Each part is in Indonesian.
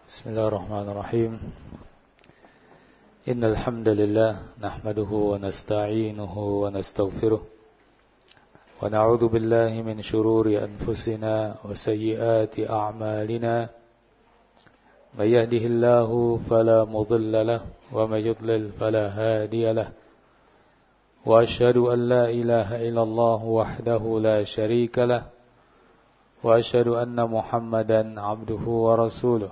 بسم الله الرحمن الرحيم إن الحمد لله نحمده ونستعينه ونستغفره ونعوذ بالله من شرور أنفسنا وسيئات أعمالنا من يهده الله فلا مضل له ومن يضلل فلا هادي له وأشهد أن لا إله إلا الله وحده لا شريك له وأشهد أن محمدا عبده ورسوله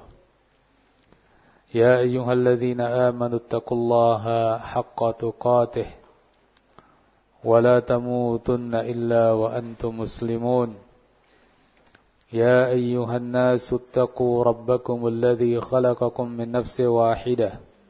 يا أيها الذين آمنوا اتقوا الله حق تقاته ولا تموتن إلا وأنتم مسلمون يا أيها الناس اتقوا ربكم الذي خلقكم من نفس واحدة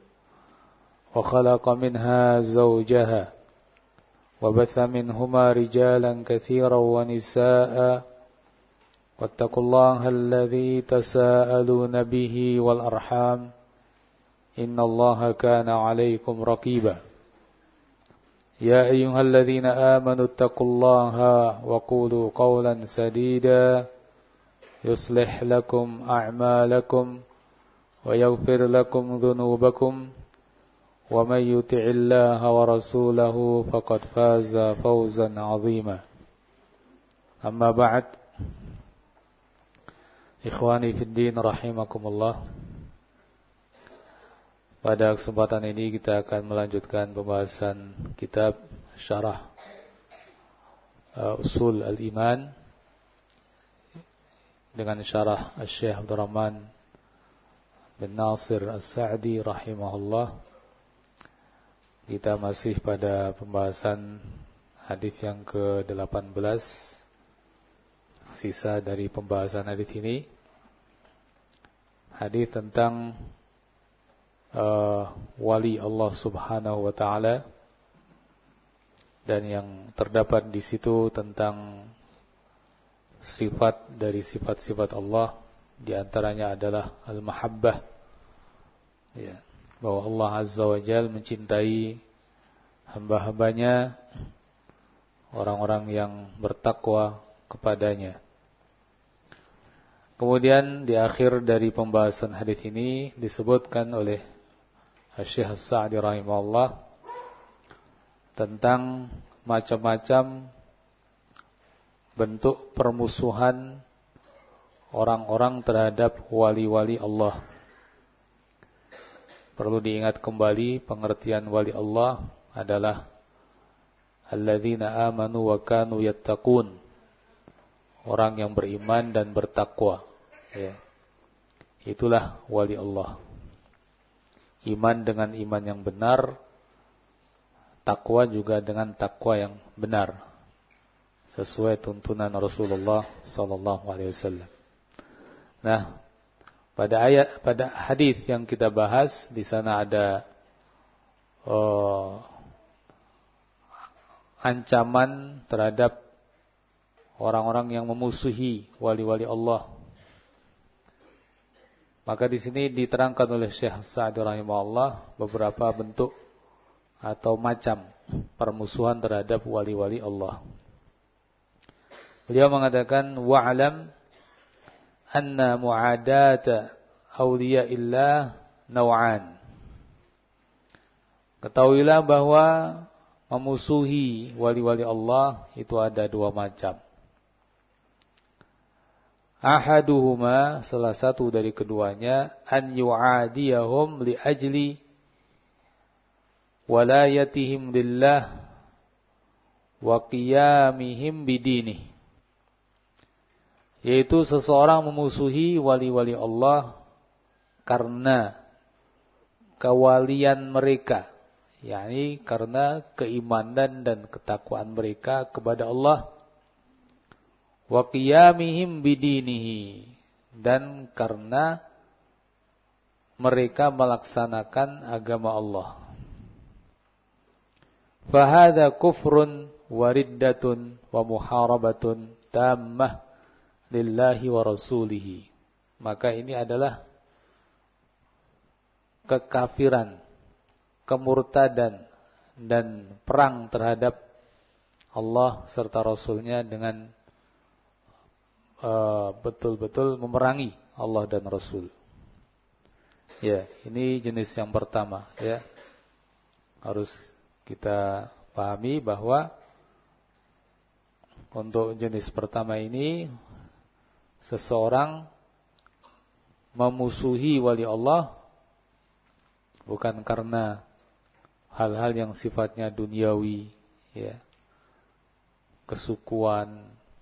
وخلق منها زوجها وبث منهما رجالا كثيرا ونساء واتقوا الله الذي تساءلون به والأرحام إن الله كان عليكم رقيبا يا أيها الذين آمنوا اتقوا الله وقولوا قولا سديدا يصلح لكم أعمالكم ويغفر لكم ذنوبكم ومن يطع الله ورسوله فقد فاز فوزا عظيما أما بعد إخواني في الدين رحمكم الله. Pada kesempatan ini kita akan melanjutkan pembahasan kitab Syarah Usul Al-Iman dengan syarah Syekh Abdurrahman bin Nasir As-Sa'di rahimahullah. Kita masih pada pembahasan hadis yang ke-18, sisa dari pembahasan hadis ini, hadis tentang wali Allah Subhanahu wa taala, dan yang terdapat di situ tentang sifat dari sifat-sifat Allah, di antaranya adalah al-mahabbah, ya, bahwa Allah Azza wa Jalla mencintai hamba-hambanya, orang-orang yang bertakwa kepadanya. Kemudian di akhir dari pembahasan hadis ini disebutkan oleh Syekh As-Sa'di rahimahullah tentang macam-macam bentuk permusuhan orang-orang terhadap wali-wali Allah. Perlu diingat kembali, pengertian wali Allah adalah alladzina amanu wa kanu yattaqun, orang yang beriman dan bertakwa, ya. Itulah wali Allah. Iman dengan iman yang benar, takwa juga dengan takwa yang benar, sesuai tuntunan Rasulullah sallallahu alaihi wasallam. Nah, pada hadis yang kita bahas di sana ada ancaman terhadap orang-orang yang memusuhi wali-wali Allah. Maka di sini diterangkan oleh Syekh Sa'di rahimahullah beberapa bentuk atau macam permusuhan terhadap wali-wali Allah. Beliau mengatakan, wa'alam anna mu'adata awliya'illah naw'an. Ketahuilah bahwa memusuhi wali-wali Allah itu ada dua macam. Ahaduhuma, salah satu dari keduanya, an yu'adiyahum li ajli walayatihim lillah wa qiyamihim bidinih. Yaitu seseorang memusuhi wali-wali Allah karena kewalian mereka, yakni karena keimanan dan ketakwaan mereka kepada Allah, wa qiyamihim bidinihi, dan karena mereka melaksanakan agama Allah. Fahadha kufrun wa riddatun wa muharabatun tammah lillahi wa rasulihi. Maka ini adalah kekafiran, kemurtadan, dan perang terhadap Allah serta Rasulnya dengan betul-betul memerangi Allah dan Rasul. Ya, ini jenis yang pertama ya. Harus kita pahami bahwa untuk jenis pertama ini seseorang memusuhi wali Allah bukan karena hal-hal yang sifatnya duniawi ya, kesukuan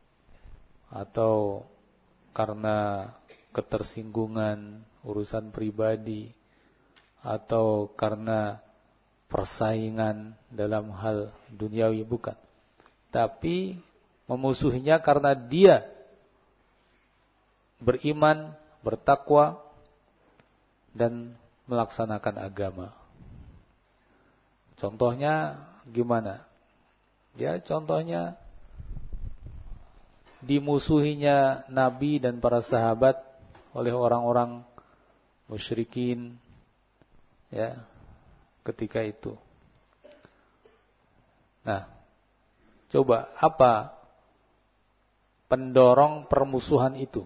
atau karena ketersinggungan urusan pribadi atau karena persaingan dalam hal duniawi, bukan. Tapi memusuhinya karena dia beriman, bertakwa dan melaksanakan agama. Contohnya gimana? Ya, contohnya dimusuhinya Nabi dan para sahabat oleh orang-orang musyrikin ya ketika itu. Nah, coba apa pendorong permusuhan itu?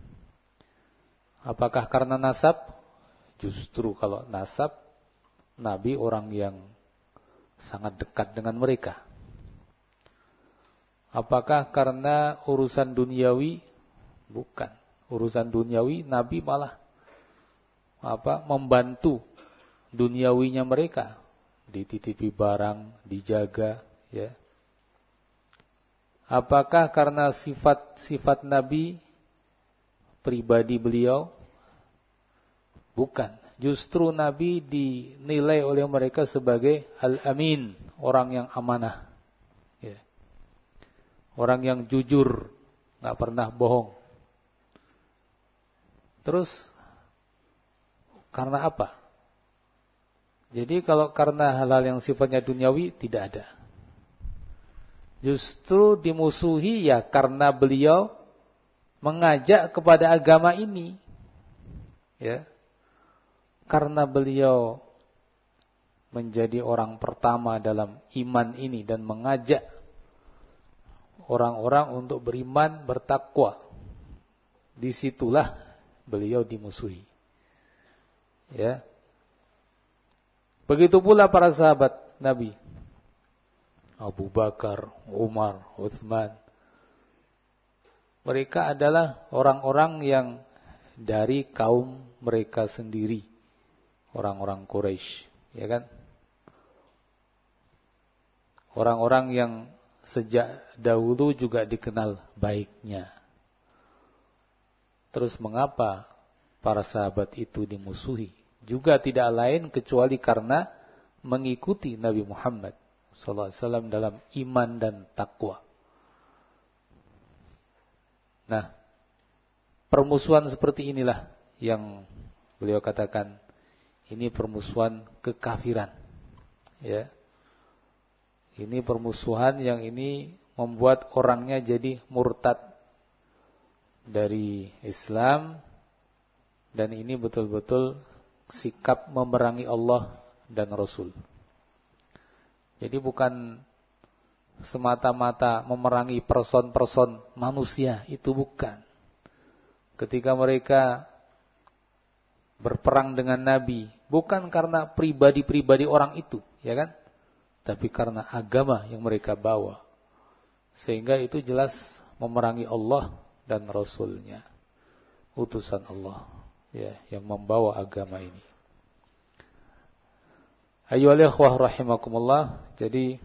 Apakah karena nasab? Justru kalau nasab, Nabi orang yang sangat dekat dengan mereka. Apakah karena urusan duniawi? Bukan. Urusan duniawi, Nabi malah membantu duniawinya mereka. Dititipi barang, dijaga, ya. Apakah karena sifat Nabi, pribadi beliau? Bukan. Justru Nabi dinilai oleh mereka sebagai Al-Amin, orang yang amanah. Ya. Orang yang jujur, gak pernah bohong. Terus, karena apa? Jadi kalau karena hal-hal yang sifatnya duniawi, tidak ada. Justru dimusuhi ya karena beliau mengajak kepada agama ini. Ya. Karena beliau menjadi orang pertama dalam iman ini dan mengajak orang-orang untuk beriman, bertakwa. Disitulah beliau dimusuhi. Ya. Begitu pula para sahabat Nabi. Abu Bakar, Umar, Uthman. Mereka adalah orang-orang yang dari kaum mereka sendiri. Orang-orang Quraisy, ya kan? Orang-orang yang sejak dahulu juga dikenal baiknya. Terus mengapa para sahabat itu dimusuhi? Juga tidak lain kecuali karena mengikuti Nabi Muhammad SAW dalam iman dan takwa. Nah, permusuhan seperti inilah yang beliau katakan ini permusuhan kekafiran. Ya. Ini permusuhan yang ini membuat orangnya jadi murtad dari Islam, dan ini betul-betul sikap memerangi Allah dan Rasul. Jadi bukan semata-mata memerangi person-person manusia, itu bukan. Ketika mereka berperang dengan Nabi, bukan karena pribadi-pribadi orang itu, ya kan? Tapi karena agama yang mereka bawa. Sehingga itu jelas memerangi Allah dan Rasulnya, utusan Allah, ya, yang membawa agama ini. Ayyuhal ikhwah rahimakumullah. Jadi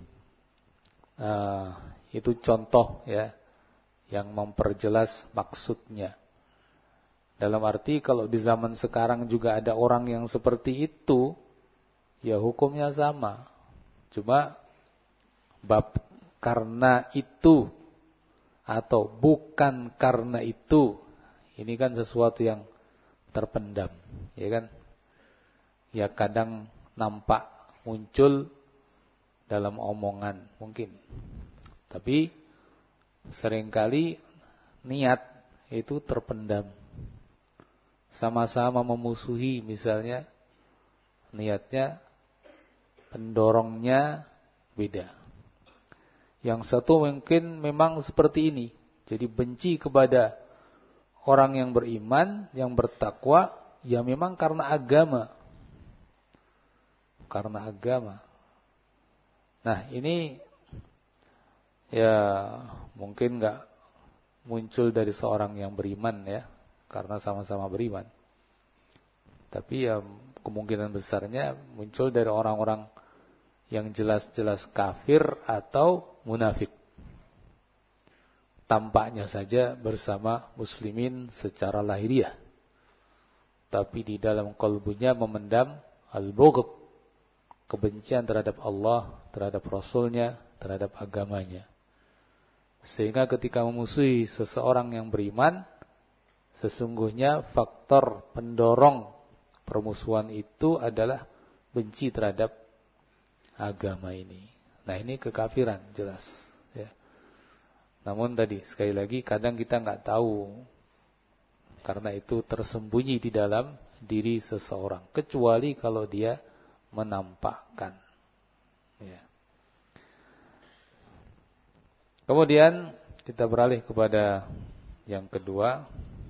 itu contoh ya yang memperjelas maksudnya. Dalam arti kalau di zaman sekarang juga ada orang yang seperti itu, ya hukumnya sama. Cuma bab karena itu atau bukan karena itu, ini kan sesuatu yang terpendam, ya kan? Ya kadang nampak muncul dalam omongan mungkin. Tapi seringkali niat itu terpendam. Sama-sama memusuhi misalnya, niatnya, pendorongnya beda. Yang satu mungkin memang seperti ini, jadi benci kepada orang yang beriman, yang bertakwa, Ya memang karena agama. Karena agama. Nah ini ya mungkin nggak muncul dari seorang yang beriman ya, karena sama-sama beriman. Tapi ya kemungkinan besarnya muncul dari orang-orang yang jelas-jelas kafir atau munafik. Tampaknya saja bersama muslimin secara lahiriah, tapi di dalam kalbunya memendam al-bughd, kebencian terhadap Allah, terhadap Rasulnya, terhadap agamanya. Sehingga ketika memusuhi seseorang yang beriman, sesungguhnya faktor pendorong permusuhan itu adalah benci terhadap agama ini. Nah ini kekafiran jelas ya. Namun tadi sekali lagi kadang kita nggak tahu, karena itu tersembunyi di dalam diri seseorang, kecuali kalau dia menampakkan ya. Kemudian kita beralih kepada yang kedua.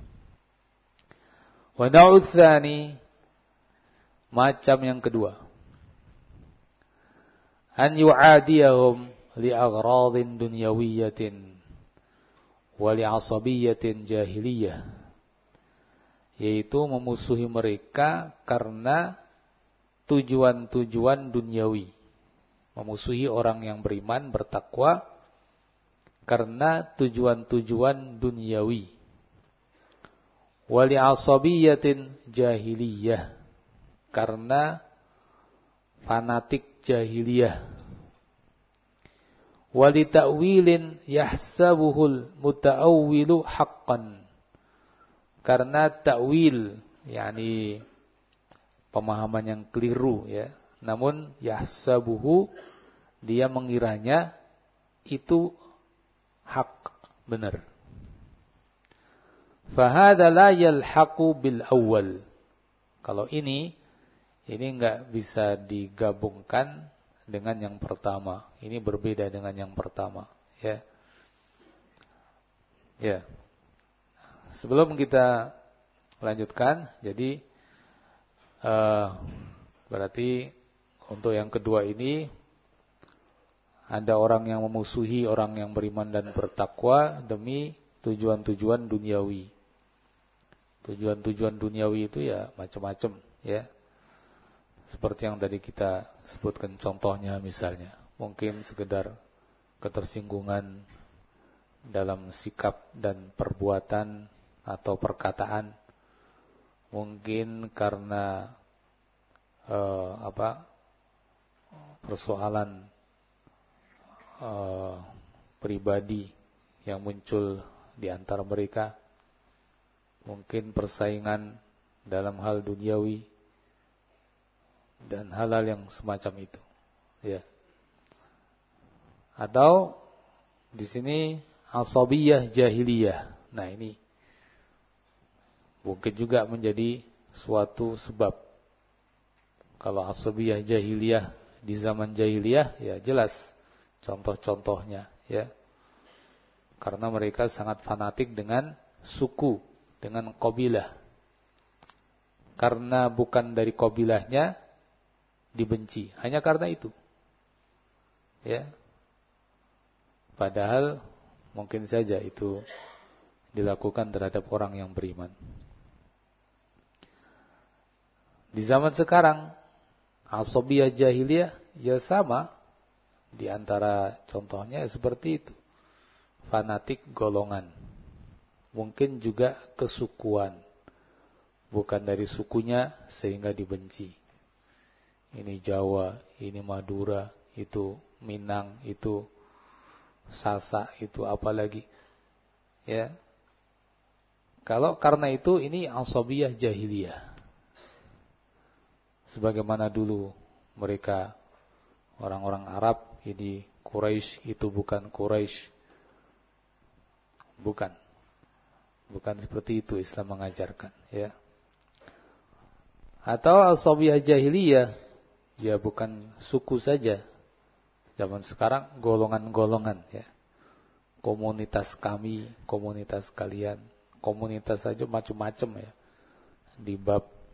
Wa nau'u tsani, macam yang kedua. An yu'adiyahum li aghradin dunyawiyatin wa li asabiyatin jahiliyah, yaitu memusuhi mereka karena tujuan-tujuan duniawi. Memusuhi orang yang beriman, bertakwa karena tujuan-tujuan duniawi. Wa li asabiyatin jahiliyah, karena fanatik jahiliyah. Wali ta'wilin yahsabuhul muta'awwilu haqqan, karena ta'wil yakni pemahaman yang keliru ya, namun yahsabuhu, dia mengiranya itu hak, benar. Fahadha la yalhaqu bil awwal, kalau ini enggak bisa digabungkan dengan yang pertama. Ini berbeda dengan yang pertama, ya. Ya. Sebelum kita lanjutkan, jadi berarti untuk yang kedua ini ada orang yang memusuhi orang yang beriman dan bertakwa demi tujuan-tujuan duniawi. Tujuan-tujuan duniawi itu ya macam-macam, ya. Seperti yang tadi kita sebutkan contohnya, misalnya mungkin sekedar ketersinggungan dalam sikap dan perbuatan atau perkataan, mungkin karena persoalan pribadi yang muncul di antara mereka, mungkin persaingan dalam hal duniawi dan hal-hal yang semacam itu, ya. Atau di sini asabiyah jahiliyah. Nah ini mungkin juga menjadi suatu sebab. Kalau asabiyah jahiliyah di zaman jahiliyah, ya jelas contoh-contohnya, ya. Karena mereka sangat fanatik dengan suku, dengan kabilah. Karena bukan dari kabilahnya dibenci, hanya karena itu, ya. Padahal mungkin saja itu dilakukan terhadap orang yang beriman. Di zaman sekarang asabiyah jahiliyah ya sama, di antara contohnya seperti itu, fanatik golongan, mungkin juga kesukuan, bukan dari sukunya sehingga dibenci. Ini Jawa, ini Madura, itu Minang, itu Sasak, itu apa lagi, ya. Kalau karena itu ini asabiyah jahiliyah. Sebagaimana dulu mereka orang-orang Arab, ini Quraisy, itu bukan Quraisy. Bukan seperti itu Islam mengajarkan, ya. Atau asabiyah jahiliyah, ya bukan suku saja. Zaman sekarang golongan-golongan, ya. Komunitas kami, komunitas kalian, komunitas saja macam-macam, ya. Di bab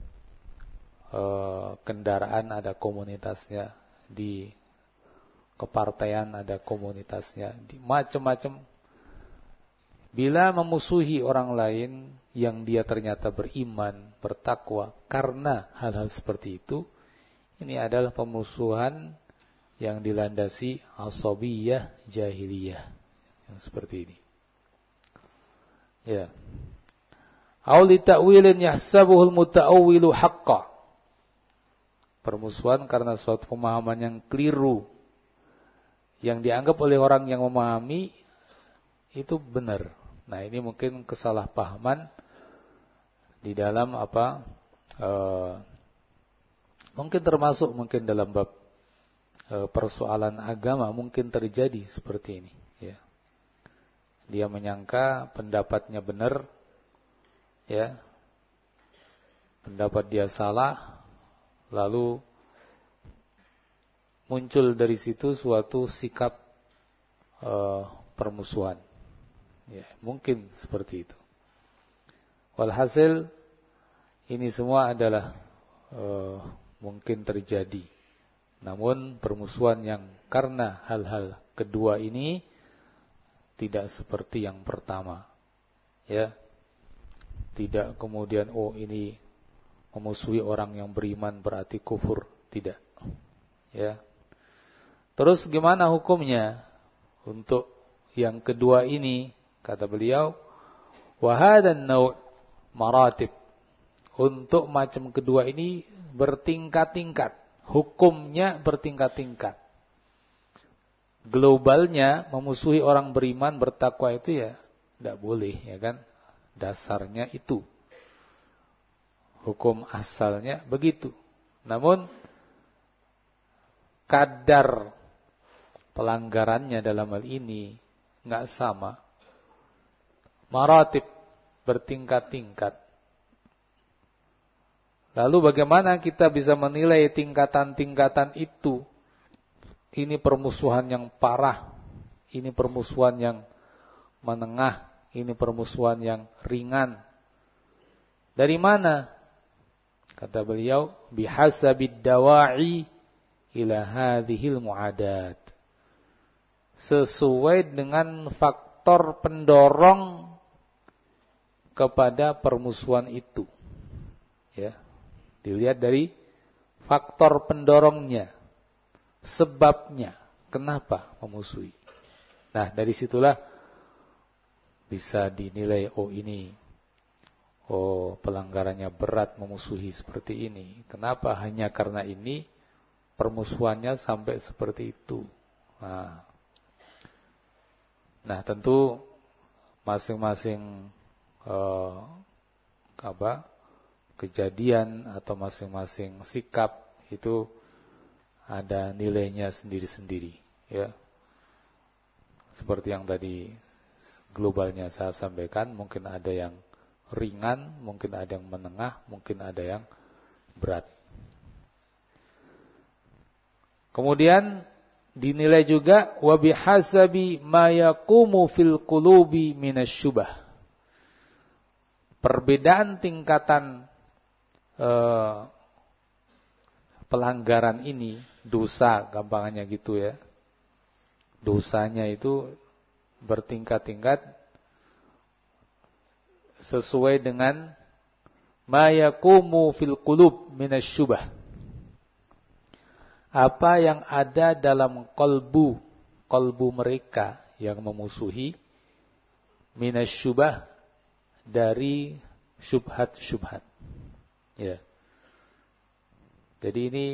kendaraan ada komunitasnya, di kepartaian ada komunitasnya, di macam-macam. Bila memusuhi orang lain yang dia ternyata beriman, bertakwa, karena hal-hal seperti itu, ini adalah pemusuhan yang dilandasi asabiyah jahiliyah, yang seperti ini. Ya. Aw li ta'wilin yahsabuhul muta'awwilu haqqan. Permusuhan karena suatu pemahaman yang keliru, yang dianggap oleh orang yang memahami itu benar. Nah, ini mungkin kesalahpahaman di dalam mungkin termasuk mungkin dalam bab persoalan agama mungkin terjadi seperti ini. Ya. Dia menyangka pendapatnya benar, ya, pendapat dia salah, lalu muncul dari situ suatu sikap permusuhan. Ya, mungkin seperti itu. Walhasil ini semua adalah mungkin terjadi. Namun permusuhan yang karena hal-hal kedua ini tidak seperti yang pertama. Ya. Tidak kemudian ini memusuhi orang yang beriman berarti kufur, tidak. Ya. Terus gimana hukumnya untuk yang kedua ini? Kata beliau, wa hadan naw' maratib. Untuk macam kedua ini bertingkat-tingkat, hukumnya bertingkat-tingkat. Globalnya memusuhi orang beriman bertakwa itu ya tidak boleh, ya kan? Dasarnya itu. Hukum asalnya begitu. Namun kadar pelanggarannya dalam hal ini enggak sama. Maratib bertingkat-tingkat. Lalu bagaimana kita bisa menilai tingkatan-tingkatan itu? Ini permusuhan yang parah, ini permusuhan yang menengah, ini permusuhan yang ringan. Dari mana? Kata beliau, bihasabid dawa'i ila hadhil mu'adat. Sesuai dengan faktor pendorong kepada permusuhan itu. Ya. Dilihat dari faktor pendorongnya, sebabnya, kenapa memusuhi. Nah, dari situlah bisa dinilai, pelanggarannya berat memusuhi seperti ini. Kenapa? Hanya karena ini permusuhannya sampai seperti itu. Nah, tentu masing-masing kejadian atau masing-masing sikap itu ada nilainya sendiri-sendiri, ya. Seperti yang tadi globalnya saya sampaikan, mungkin ada yang ringan, mungkin ada yang menengah, mungkin ada yang berat. Kemudian dinilai juga wa bihasabi ma yaqumu fil qulubi minasyubah. Perbedaan tingkatan pelanggaran ini, dosa gampangannya gitu ya. Dosanya itu bertingkat-tingkat sesuai dengan ma yaqumu fil qulub minasyubah. Apa yang ada dalam kalbu mereka yang memusuhi minasyubah, dari syubhat-syubhat. Ya. Jadi ini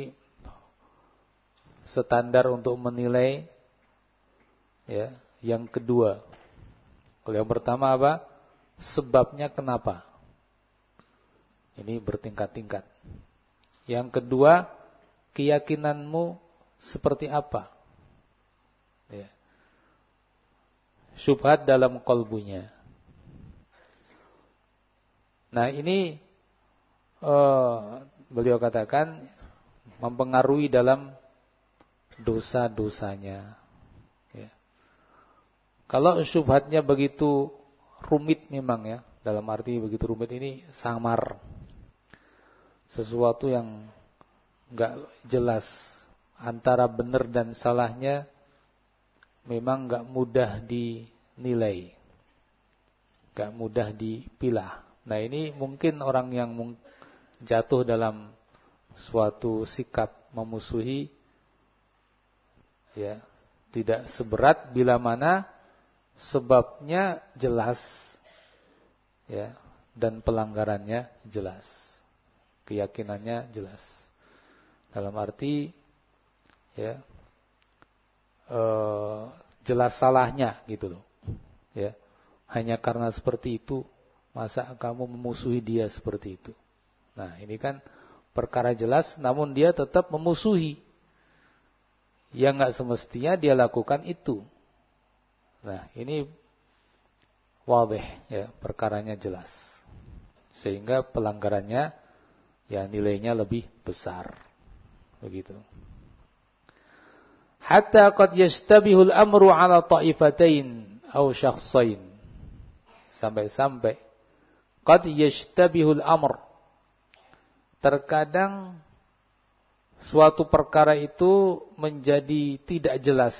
standar untuk menilai, ya, yang kedua. Kalau yang pertama apa? Sebabnya kenapa? Ini bertingkat-tingkat. Yang kedua, keyakinanmu seperti apa? Ya. Syubhat dalam kalbunya. Nah, ini beliau katakan mempengaruhi dalam dosa-dosanya. Ya. Kalau syubhatnya begitu rumit memang, ya, dalam arti begitu rumit ini samar. sesuatu yang enggak jelas antara benar dan salahnya, memang enggak mudah dinilai, enggak mudah dipilah. Nah, ini mungkin orang yang jatuh dalam suatu sikap memusuhi, ya, tidak seberat bila mana sebabnya jelas, ya, dan pelanggarannya jelas, keyakinannya jelas. Dalam arti, ya, jelas salahnya gitu loh, ya. Hanya karena seperti itu, masa kamu memusuhi dia seperti itu? Nah, ini kan perkara jelas, namun dia tetap memusuhi. Yang nggak semestinya dia lakukan itu. Nah, ini wadih, ya, perkaranya jelas, sehingga pelanggarannya, ya, nilainya lebih besar, begitu. Hatta qad yashtabihul amru ala ta'ifatain aw syakhsain, sampai-sampai qad yashtabihul amr, terkadang suatu perkara itu menjadi tidak jelas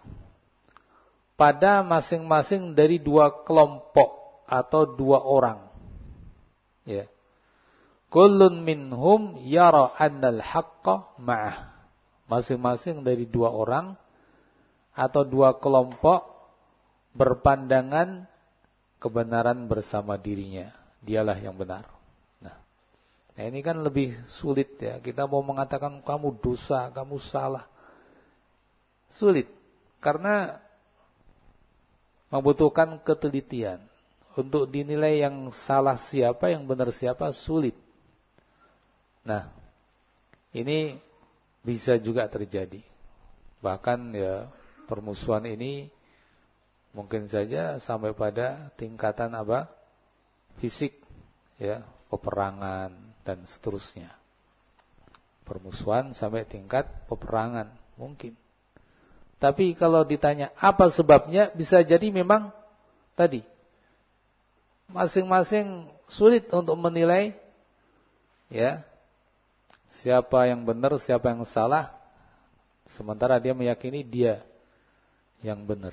pada masing-masing dari dua kelompok atau dua orang. Ya. Kullun minhum yara annal haqqa ma'ah. Masing-masing dari dua orang atau dua kelompok berpandangan kebenaran bersama dirinya. Dialah yang benar. Nah, ini kan lebih sulit, ya. Kita mau mengatakan kamu dosa, kamu salah. Sulit. Karena membutuhkan ketelitian. Untuk dinilai yang salah siapa, yang benar siapa, sulit. Nah, ini bisa juga terjadi. Bahkan, ya, permusuhan ini mungkin saja sampai pada tingkatan apa? Fisik, ya, peperangan dan seterusnya. Permusuhan sampai tingkat peperangan mungkin. Tapi kalau ditanya apa sebabnya, bisa jadi memang tadi masing-masing sulit untuk menilai, ya, siapa yang benar, siapa yang salah, sementara dia meyakini dia yang benar.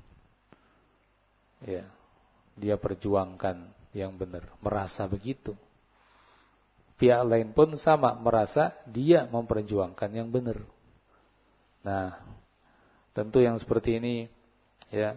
Ya, dia perjuangkan yang benar, merasa begitu. Pihak lain pun sama, merasa dia memperjuangkan yang benar. Nah, tentu yang seperti ini, ya,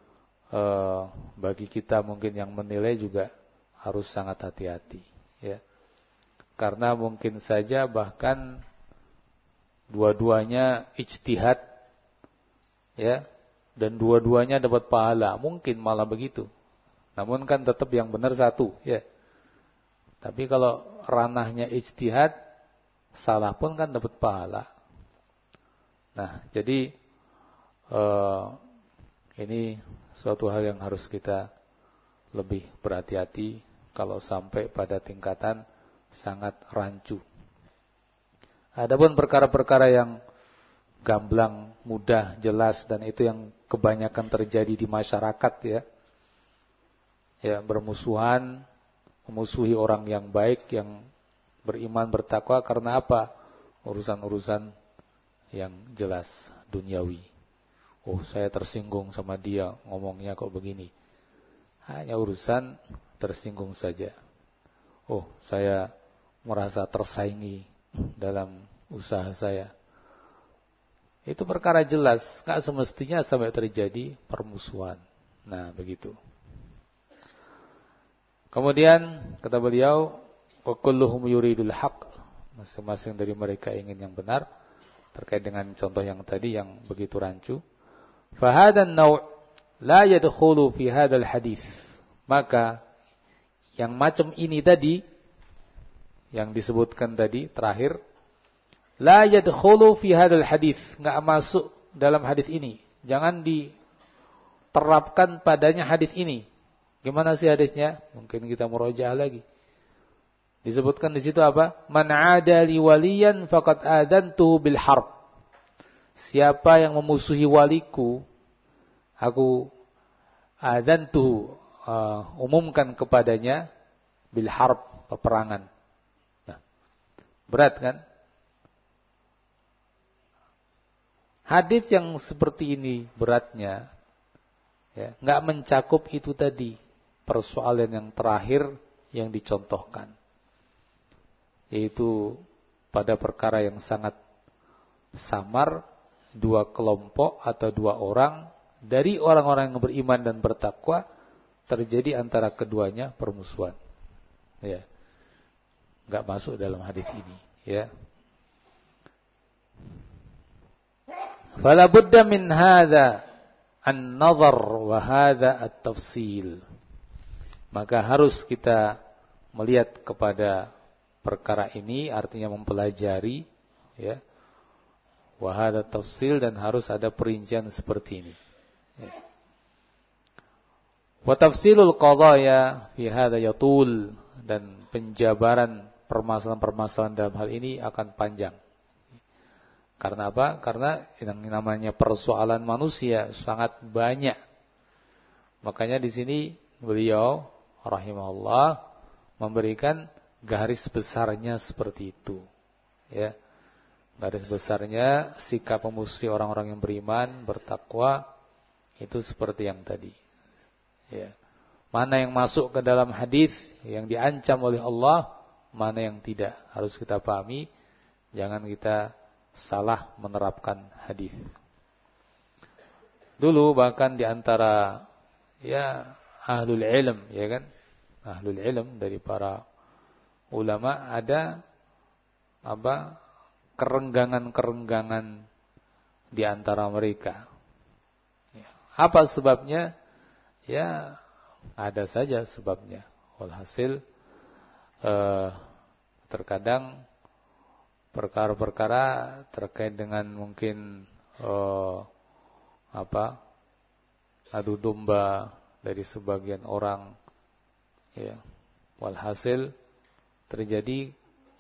bagi kita mungkin yang menilai juga harus sangat hati-hati, ya. Karena mungkin saja bahkan dua-duanya ijtihad, ya, dan dua-duanya dapat pahala, mungkin malah begitu. Namun kan tetap yang benar satu, ya. Tapi kalau ranahnya ijtihad, salah pun kan dapat pahala. Nah, jadi ini suatu hal yang harus kita lebih berhati-hati kalau sampai pada tingkatan sangat rancu. Adapun perkara-perkara yang gamblang, mudah, jelas, dan itu yang kebanyakan terjadi di masyarakat, ya. Ya, bermusuhan, memusuhi orang yang baik, yang beriman, bertakwa, karena apa? Urusan-urusan yang jelas duniawi. Oh, saya tersinggung sama dia, ngomongnya kok begini. Hanya urusan tersinggung saja. Oh, saya merasa tersaingi dalam usaha saya. Itu perkara jelas, gak semestinya sampai terjadi permusuhan. Nah, begitu. Kemudian kata beliau, wa kulluhum yuridul haqq, masing-masing dari mereka ingin yang benar, terkait dengan contoh yang tadi yang begitu rancu. Fa hadan naw' la yadkhulu fi hadzal hadis. Maka yang macam ini tadi yang disebutkan tadi terakhir, la yadkhulu fi hadzal hadis, enggak masuk dalam hadis ini. Jangan diterapkan padanya hadis ini. Gimana sih hadisnya? Mungkin kita murojaah lagi. Disebutkan di situ apa? Man 'ada li waliyan faqad adantuhu bil harb. Siapa yang memusuhi waliku, aku adantuhu, umumkan kepadanya bil harb, peperangan. Nah, Berat kan? Hadis yang seperti ini beratnya, ya, nggak mencakup itu tadi, persoalan yang terakhir yang dicontohkan, yaitu pada perkara yang sangat samar, dua kelompok atau dua orang dari orang-orang yang beriman dan bertakwa terjadi antara keduanya permusuhan. Ya, nggak masuk dalam hadis ini. Ya. Fala budda min hadza an-nazar wa hadza at-tafsil. Maka harus kita melihat kepada perkara ini, artinya mempelajari, ya. Wa hadza tafsil, dan harus ada perincian seperti ini. Ya. Wa tafsilul qadaya fi hadza yatul, dan penjabaran permasalahan-permasalahan dalam hal ini akan panjang. Karena apa? Karena yang namanya persoalan manusia sangat banyak. Makanya di sini beliau rahimahullah memberikan garis besarnya seperti itu. Ya. Garis besarnya sikap memusuhi orang-orang yang beriman, bertakwa itu seperti yang tadi. Ya. Mana yang masuk ke dalam hadis yang diancam oleh Allah, mana yang tidak, harus kita pahami. Jangan kita salah menerapkan hadis. Dulu bahkan di antara ya ahlul ilm, ya kan, ahlul ilm dari para ulama ada apa, kerenggangan-kerenggangan di antara mereka. Ya. Apa sebabnya? Ya ada saja sebabnya. Walhasil terkadang perkara-perkara terkait dengan mungkin adu domba dari sebagian orang, ya, walhasil terjadi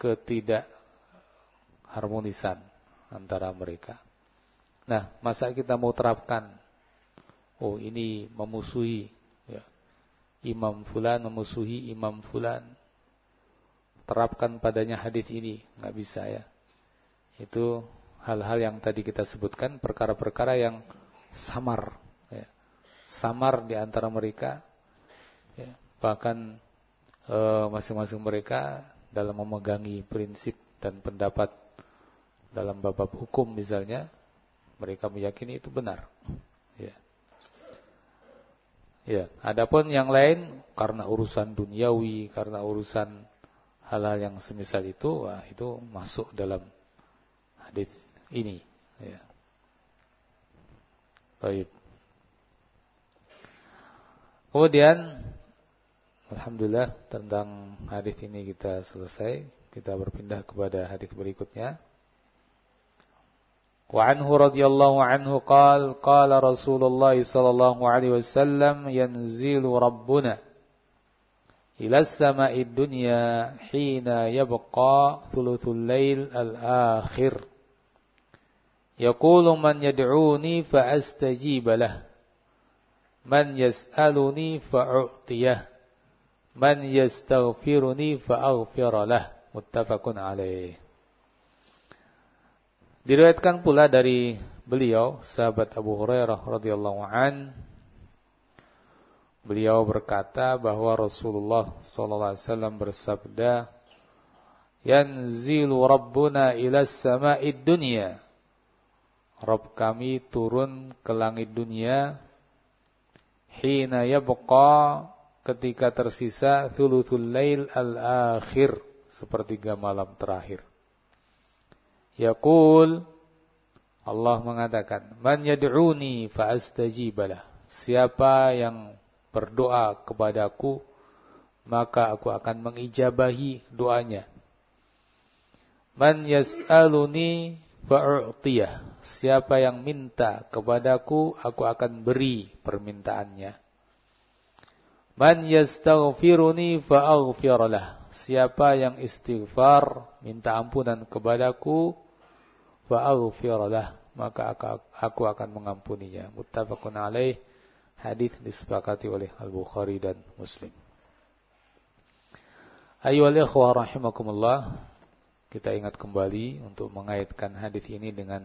ketidakharmonisan antara mereka. Nah, masa kita mau terapkan, oh ini memusuhi, ya, imam fulan memusuhi imam fulan, terapkan padanya hadis ini, nggak bisa, ya. Itu hal-hal yang tadi kita sebutkan, perkara-perkara yang samar, ya. Samar di antara mereka, ya. Bahkan masing-masing mereka dalam memegangi prinsip dan pendapat dalam bab hukum misalnya, mereka meyakini itu benar, ya. Ya, adapun yang lain karena urusan duniawi, karena urusan hal-hal yang semisal itu, wah, itu masuk dalam hadis ini, ya. Baik. Kemudian alhamdulillah tentang hadis ini kita selesai. Kita berpindah kepada hadis berikutnya. Wa anhu radhiyallahu anhu qala Rasulullah sallallahu alaihi wasallam yanzilu rabbuna ila as-sama'id dunya hina yabqa thuluthul lail al-akhir yaqulu man yad'uni fa astajib lah man yas'aluni fa u'tiyah man yastaghfiruni fa aghfir lah. Muttafaqun alaih. Diriwayatkan pula dari beliau sahabat Abu Hurairah radhiyallahu an, beliau berkata bahwa Rasulullah sallallahu alaihi wasallam bersabda, "Yanzilu Rabbuna ila as-sama'id dunya." Rabb kami turun ke langit dunia, hina yabqa, ketika tersisa, thuluthul lail al-akhir, sepertiga malam terakhir. Yaqul, Allah mengatakan, "Man yad'uni fa astajibalah." Siapa yang berdoa kepadaku, maka aku akan mengijabahi doanya. Man yas'aluni fa'u'tiyah. Siapa yang minta kepadaku, aku akan beri permintaannya. Man yastaghfiruni fa'aghfirlah. Siapa yang istighfar, minta ampunan kepadaku, fa'aghfirlah, maka aku akan mengampuninya. Muttafaqun alaih. Hadis disepakati oleh Al-Bukhari dan Muslim. Ayyuhal ikhwah rahimakumullah. kita ingat kembali untuk mengaitkan hadis ini dengan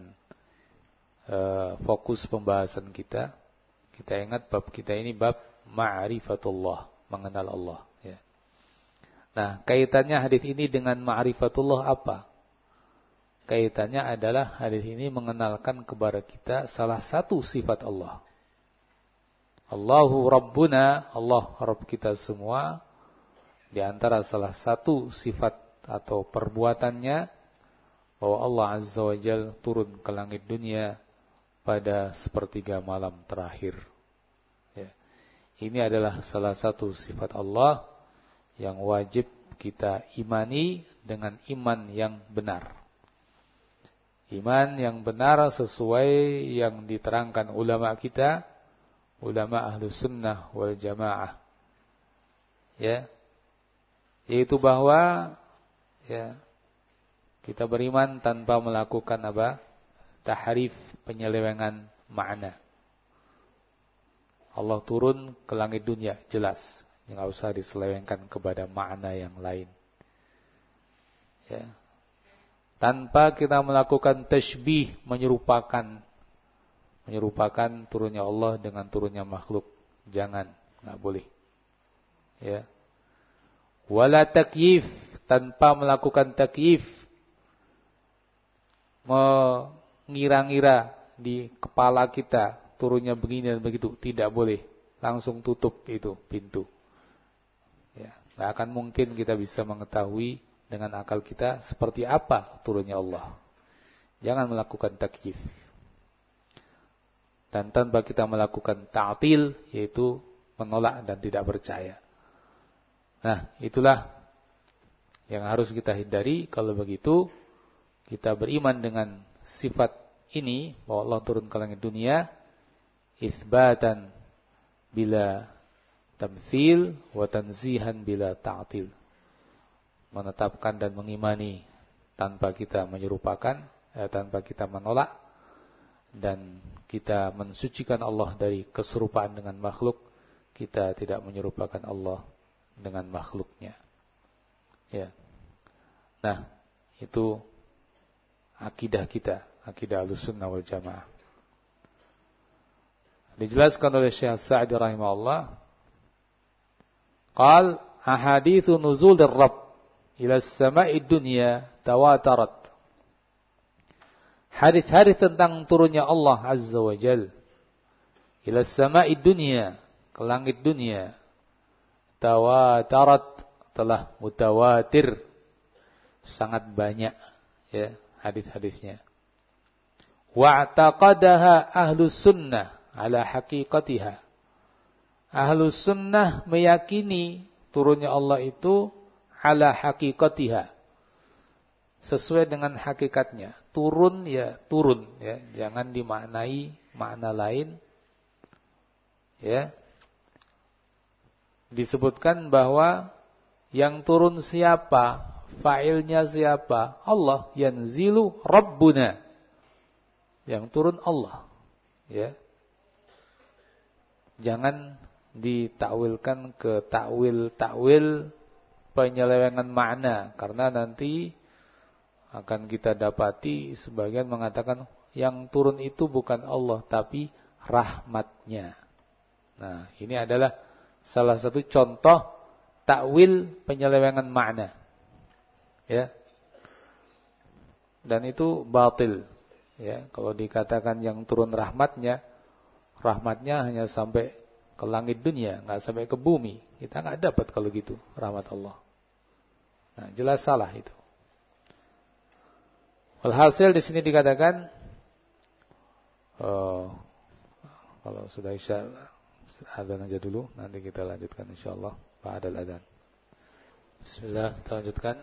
fokus pembahasan kita. Kita ingat bab kita ini bab ma'rifatullah, mengenal Allah. Ya. Nah, kaitannya hadis ini dengan ma'rifatullah apa? Kaitannya adalah hadis ini mengenalkan kepada kita salah satu sifat Allah. Allahu Rabbuna, Allah Rabb kita semua. Di antara salah satu sifat atau perbuatannya bahwa Allah Azza wa Jalla turun ke langit dunia pada sepertiga malam terakhir. Ya. Ini adalah salah satu sifat Allah yang wajib kita imani dengan iman yang benar. Iman yang benar sesuai yang diterangkan ulama kita, ulama Ahlus Sunnah wal Jamaah. Ya. Yaitu bahwa ya kita beriman tanpa melakukan apa? Tahrif, penyelewengan makna. Allah turun ke langit dunia, jelas. Enggak usah diselewengkan kepada makna yang lain. Ya. Tanpa kita melakukan tashbih, menyerupakan turunnya Allah dengan turunnya makhluk. Jangan, enggak boleh. Ya. Wala takyif, tanpa melakukan takyif, mengira-ngira di kepala kita turunnya begini dan begitu, tidak boleh. Langsung tutup itu pintu. Ya, tidak akan mungkin kita bisa mengetahui dengan akal kita seperti apa turunnya Allah. Jangan melakukan takyif. Dan tanpa kita melakukan ta'til, yaitu menolak dan tidak percaya. Nah, itulah yang harus kita hindari. Kalau begitu, kita beriman dengan sifat ini, bahwa Allah turun ke langit dunia, isbatan bila tamthil wa tanzihan bila ta'til. Menetapkan dan mengimani tanpa kita menyerupakan, tanpa kita menolak, dan kita mensucikan Allah dari keserupaan dengan makhluk. Kita tidak menyerupakan Allah dengan makhluknya. Ya. Nah, itu akidah kita, akidah Ahlussunnah wal Jamaah. Dijelaskan oleh Syekh Sa'di rahimahullah, qal ahaditsu nuzul ar-rabb ila as-sama'i dunya tawatarat. Hadis-hadis tentang turunnya Allah Azza wa Jalla ila as-sama'i dunya, ke langit dunia, tawatarat, telah mutawatir, sangat banyak ya hadis-hadisnya. Wa'taqadaha ahlus sunnah ala haqiqatiha. Ahlus sunnah meyakini turunnya Allah itu ala haqiqatiha, sesuai dengan hakikatnya. Turun ya turun ya, jangan dimaknai makna lain. Ya. Disebutkan bahwa yang turun siapa, fa'ilnya siapa? Allah. Yanzilu Rabbuna. Yang turun Allah. Ya. Jangan ditakwilkan ke takwil penyelewengan makna, karena nanti akan kita dapati sebagian mengatakan yang turun itu bukan Allah tapi rahmatnya. Nah, ini adalah salah satu contoh takwil penyelewengan makna. Ya. Dan itu batil. Ya, kalau dikatakan yang turun rahmatnya hanya sampai ke langit dunia, enggak sampai ke bumi. Kita enggak dapat kalau gitu rahmat Allah. Nah, jelas salah itu. Walhasil di sini dikatakan kalau sudah isya adzan aja dulu, nanti kita lanjutkan insyaallah ba'dal adzan. Bismillah, kita lanjutkan.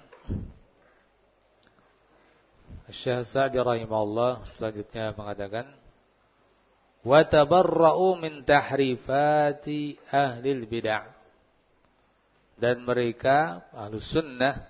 Syekh Sa'di rahimahullah selanjutnya mengatakan, wa tabarra'u min tahrifati ahlil bid'ah. Dan mereka Ahlus Sunnah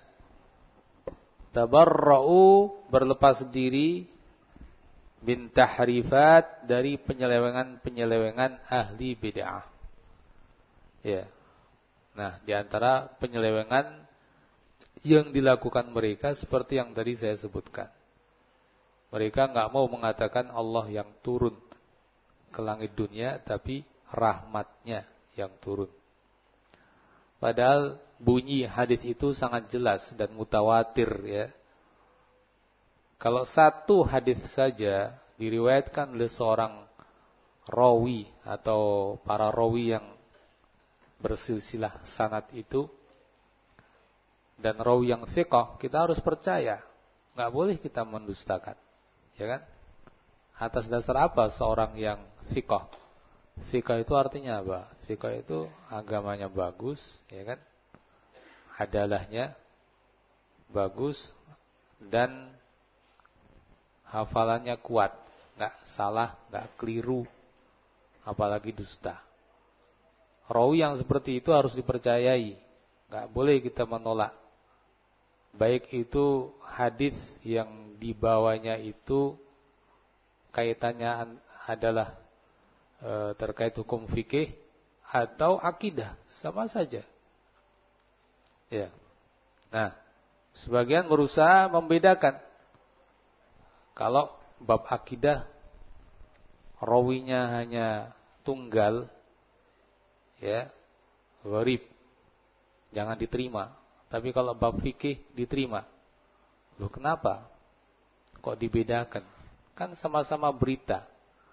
tabarra'u, berlepas diri, min tahrifat, dari penyelewengan ahli bid'ah. Ya. Nah, di antara penyelewengan yang dilakukan mereka seperti yang tadi saya sebutkan. Mereka nggak mau mengatakan Allah yang turun ke langit dunia, tapi rahmatnya yang turun. Padahal bunyi hadis itu sangat jelas dan mutawatir ya. Kalau satu hadis saja diriwayatkan oleh seorang rawi atau para rawi yang bersilsilah sanad itu, dan rawi yang thiqah, kita harus percaya. Nggak boleh kita mendustakan. Ya kan? Atas dasar apa seorang yang thiqah? Thiqah itu artinya apa? Thiqah itu agamanya bagus, ya kan? Adalahnya bagus dan hafalannya kuat, nggak salah, nggak keliru, apalagi dusta. Rawi yang seperti itu harus dipercayai, nggak boleh kita menolak. Baik itu hadis yang dibawanya itu kaitannya adalah terkait hukum fikih atau akidah, sama saja. Ya. Nah, sebagian berusaha membedakan. Kalau bab akidah rawinya hanya tunggal, ya, gharib, jangan diterima. Tapi kalau bab fikih diterima. Loh kenapa? Kok dibedakan? Kan sama-sama berita.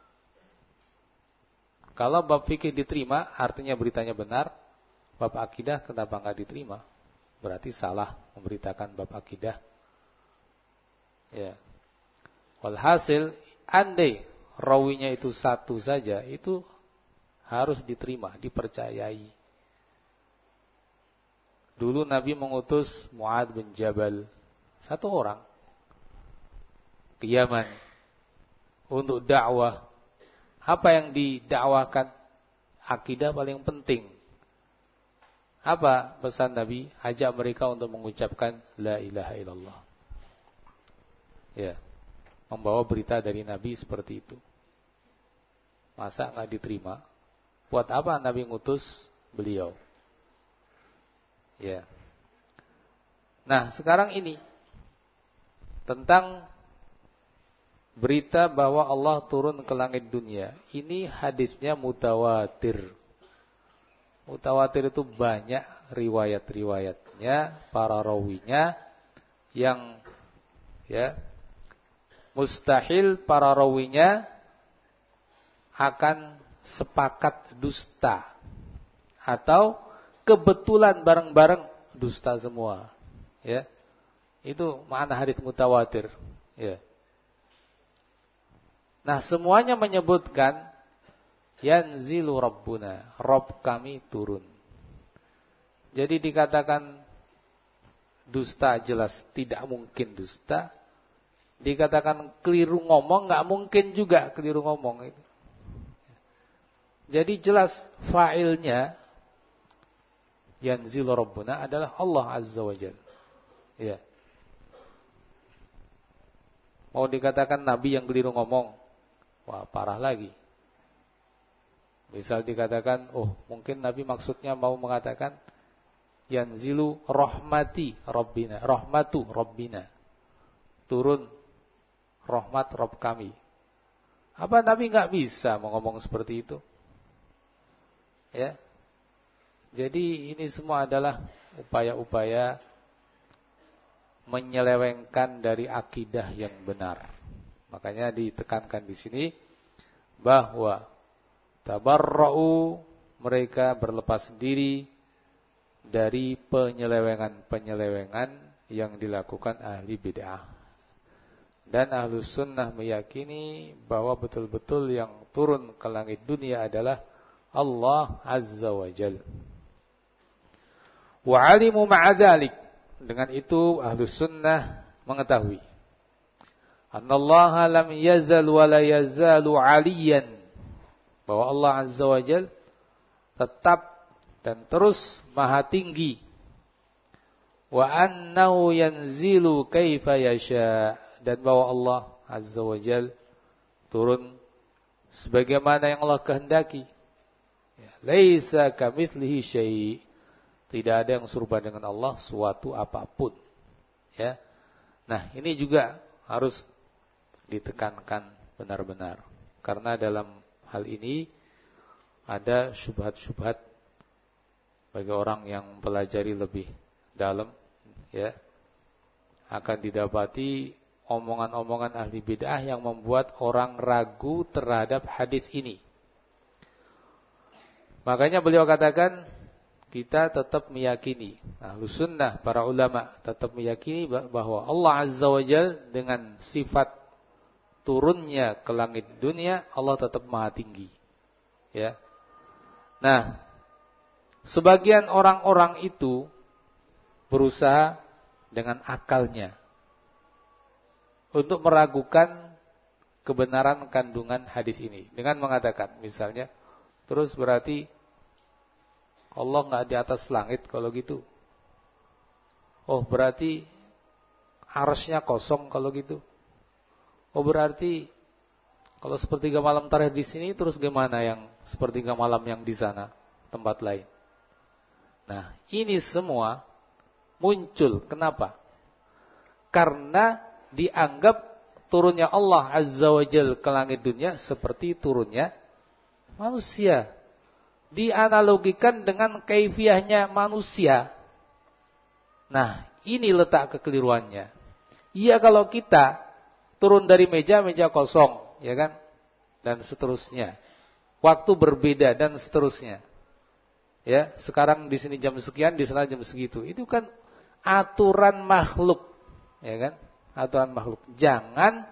Kalau bab fikih diterima, artinya beritanya benar. Bab akidah kenapa enggak diterima? Berarti salah memberitakan bab akidah. Ya. Walhasil, andai rawinya itu satu saja, itu harus diterima, dipercayai. Dulu Nabi mengutus Mu'adz bin Jabal, satu orang, ke Yaman untuk dakwah. Apa yang didakwakan? Akidah paling penting. Apa pesan Nabi? Ajak mereka untuk mengucapkan La ilaha illallah. Ya, membawa berita dari Nabi seperti itu. Masa nggak diterima? Buat apa Nabi ngutus beliau? Ya. Nah, sekarang ini tentang berita bahwa Allah turun ke langit dunia. Ini hadisnya mutawatir. Mutawatir itu banyak riwayat-riwayatnya, para rawinya yang ya mustahil para rawinya akan sepakat dusta atau kebetulan bareng-bareng dusta semua. Ya. Itu makna hadis mutawatir, ya. Nah, semuanya menyebutkan yanzilu rabbuna, Rabb kami turun. Jadi dikatakan dusta jelas tidak mungkin dusta. Dikatakan keliru ngomong enggak mungkin juga keliru ngomong itu. Jadi jelas fa'ilnya yanzilu rabbuna adalah Allah Azza wa Jalla. Ya. Mau dikatakan nabi yang keliru ngomong, wah parah lagi. Misal dikatakan, oh mungkin Nabi maksudnya mau mengatakan yanzilu rahmati rabbina, rahmatu rabbina. Turun rahmat Rabb kami. Apa Nabi enggak bisa ngomong seperti itu? Ya. Jadi ini semua adalah upaya-upaya menyelewengkan dari akidah yang benar. Makanya ditekankan di sini bahwa tabarra'u, mereka berlepas diri dari penyelewengan-penyelewengan yang dilakukan ahli bid'ah. Dan ahlu sunnah meyakini bahwa betul-betul yang turun ke langit dunia adalah Allah Azza wa Jalla. Wa alimu ma'adzalik, dengan itu ahlu sunnah mengetahui annallaha lam yazal wa la yazalu aliyan, bahwa Allah Azza wa Jalla tetap dan terus maha tinggi. Wa annahu yanzilu kaifa yasha, dan bahwa Allah Azza wa Jalla turun sebagaimana yang Allah kehendaki. Laisa kamitslihi syai', Tidak ada yang serupa dengan Allah suatu apapun. Ya. Nah, ini juga harus ditekankan benar-benar. Karena dalam hal ini ada syubhat-syubhat bagi orang yang mempelajari lebih dalam, ya. Akan didapati omongan-omongan ahli bid'ah yang membuat orang ragu terhadap hadis ini. Makanya beliau katakan, kita tetap meyakini, Ahlus Sunnah, para ulama tetap meyakini bahwa Allah Azza wa Jalla dengan sifat turunnya ke langit dunia, Allah tetap maha tinggi. Ya. Nah, sebagian orang-orang itu berusaha dengan akalnya untuk meragukan kebenaran kandungan hadis ini dengan mengatakan, misalnya, terus berarti Allah nggak di atas langit kalau gitu. Oh, berarti arsy-nya kosong kalau gitu. Oh, berarti kalau sepertiga malam terakhir di sini, terus gimana yang sepertiga malam yang di sana, tempat lain? Nah, ini semua muncul. Kenapa? Karena dianggap turunnya Allah Azza wa Jalla ke langit dunia seperti turunnya manusia. Dianalogikan dengan kaifiyahnya manusia. Nah, ini letak kekeliruannya. Iya, kalau kita turun dari meja kosong, ya kan? Dan seterusnya. Waktu berbeda dan seterusnya. Ya, sekarang di sini jam sekian, di sana jam segitu. Itu kan aturan makhluk, ya kan? Aturan makhluk. Jangan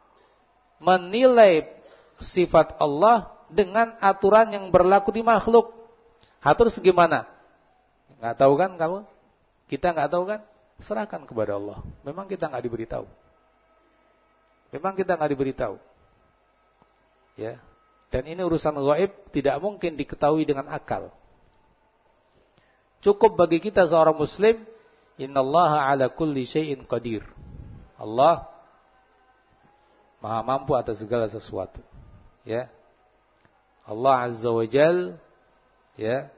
menilai sifat Allah dengan aturan yang berlaku di makhluk. Terus gimana? Nggak tahu kan kamu? Kita nggak tahu kan? Serahkan kepada Allah. Memang kita nggak diberitahu. Memang kita nggak diberitahu. Ya. Dan ini urusan gaib, tidak mungkin diketahui dengan akal. Cukup bagi kita seorang muslim, innallaha ala kulli syai'in qadir. Allah maha mampu atas segala sesuatu. Ya. Allah Azza wa Jal, ya,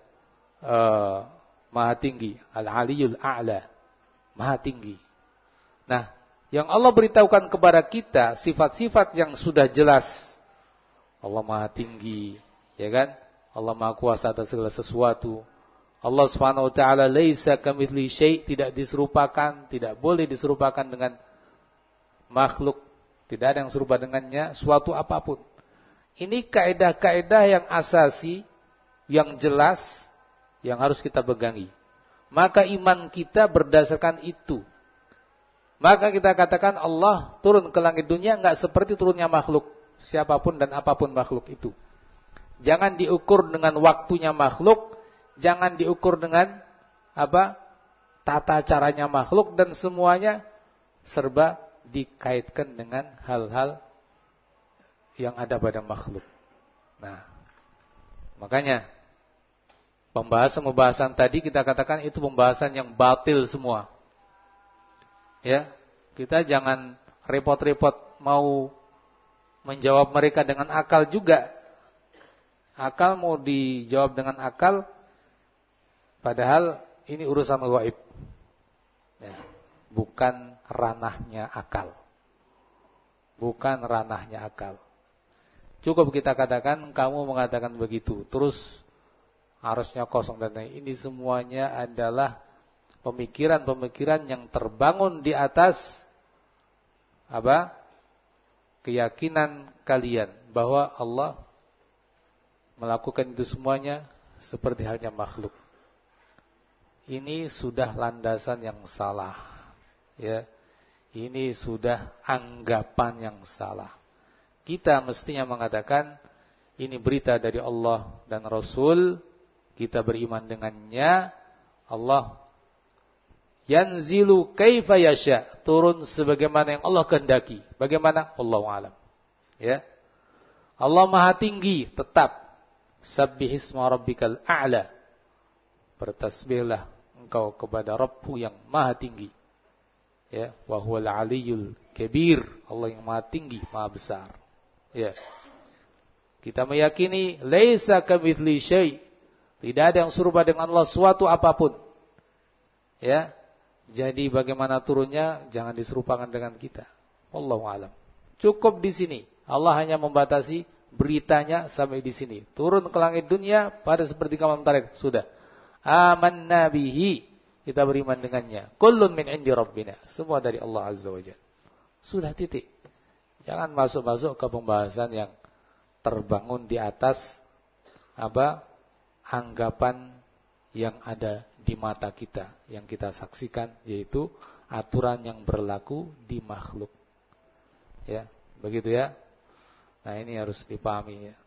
maha tinggi, Al-Aliyul A'la, maha tinggi. Nah, yang Allah beritahukan kepada kita sifat-sifat yang sudah jelas. Allah maha tinggi, ya kan? Allah maha kuasa atas segala sesuatu. Allah Subhanahu wa taala laisa kamitslihi syai', tidak diserupakan, tidak boleh diserupakan dengan makhluk. Tidak ada yang serupa dengannya suatu apapun. Ini kaidah-kaidah yang asasi, yang jelas, yang harus kita pegangi. Maka iman kita berdasarkan itu. Maka kita katakan Allah turun ke langit dunia enggak seperti turunnya makhluk, siapapun dan apapun makhluk itu. Jangan diukur dengan waktunya makhluk, jangan diukur dengan tata caranya makhluk, dan semuanya serba dikaitkan dengan hal-hal yang ada pada makhluk. Nah, makanya pembahasan tadi kita katakan itu pembahasan yang batil semua. Ya, kita jangan repot-repot mau menjawab mereka dengan akal juga. Akal mau dijawab dengan akal, padahal ini urusan gaib. Ya, bukan ranahnya akal. Bukan ranahnya akal. Cukup kita katakan, kamu mengatakan begitu, terus harusnya kosong dan lain. Ini semuanya adalah pemikiran-pemikiran yang terbangun di atas keyakinan kalian bahwa Allah melakukan itu semuanya seperti halnya makhluk. Ini sudah landasan yang salah. Ya. Ini sudah anggapan yang salah. Kita mestinya mengatakan ini berita dari Allah dan Rasul, kita beriman dengannya. Allah yanzilu kaifa yasha, turun sebagaimana yang Allah kehendaki. Bagaimana? Allahu a'lam. Ya. Allah maha tinggi, tetap. Sabbihisma rabbikal a'la. Bertasbihlah engkau kepada Rabbmu yang maha tinggi. Ya, wa huwal aliyyul kabir. Allah yang maha tinggi, maha besar. Ya. Kita meyakini laisa kamitsli syai', tidak ada yang serupa dengan Allah suatu apapun. Ya. Jadi bagaimana turunnya jangan diserupakan dengan kita. Wallahu a'lam. Cukup di sini. Allah hanya membatasi beritanya sampai di sini. Turun ke langit dunia pada sepertiga malam terakhir. Sudah. Amanna bihi. Kita beriman dengannya. Kullun min indi rabbina. Semua dari Allah Azza wa Jalla. Sudah, titik. Jangan masuk-masuk ke pembahasan yang terbangun di atas anggapan yang ada di mata kita, yang kita saksikan, yaitu aturan yang berlaku di makhluk. Ya, begitu ya. Nah, ini harus dipahami ya.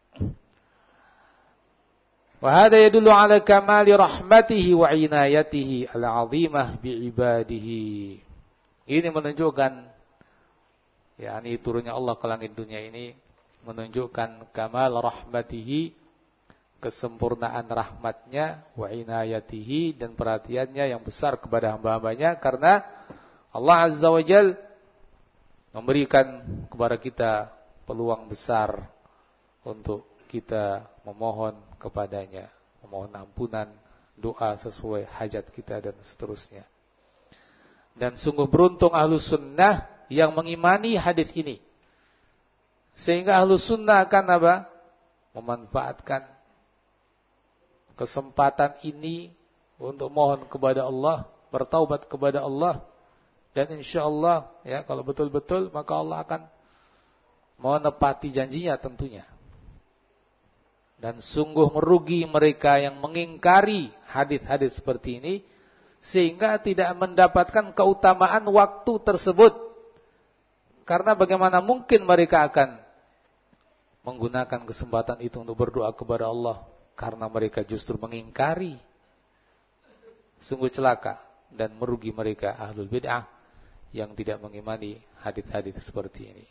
Wa hadha yadullu ala kamali rahmatihi wa inayatihi al-'azimah bi ibadihi. Ini menunjukkan yakni turunnya Allah ke langit dunia ini menunjukkan kamal rahmatihi, kesempurnaan rahmatnya, wa inayatihi, dan perhatiannya yang besar kepada hamba-hambanya, karena Allah Azza wa Jal memberikan kepada kita peluang besar untuk kita memohon kepadanya, memohon ampunan, doa sesuai hajat kita dan seterusnya. Dan sungguh beruntung Ahlus Sunnah yang mengimani hadis ini, sehingga Ahlus Sunnah akan memanfaatkan kesempatan ini untuk mohon kepada Allah, bertaubat kepada Allah, dan insyaallah ya, kalau betul-betul maka Allah akan menepati janjinya tentunya. Dan sungguh merugi mereka yang mengingkari hadis-hadis seperti ini sehingga tidak mendapatkan keutamaan waktu tersebut. Karena bagaimana mungkin mereka akan menggunakan kesempatan itu untuk berdoa kepada Allah, karena mereka justru mengingkari. Sungguh celaka dan merugi mereka ahlul bid'ah yang tidak mengimani hadis-hadis seperti ini.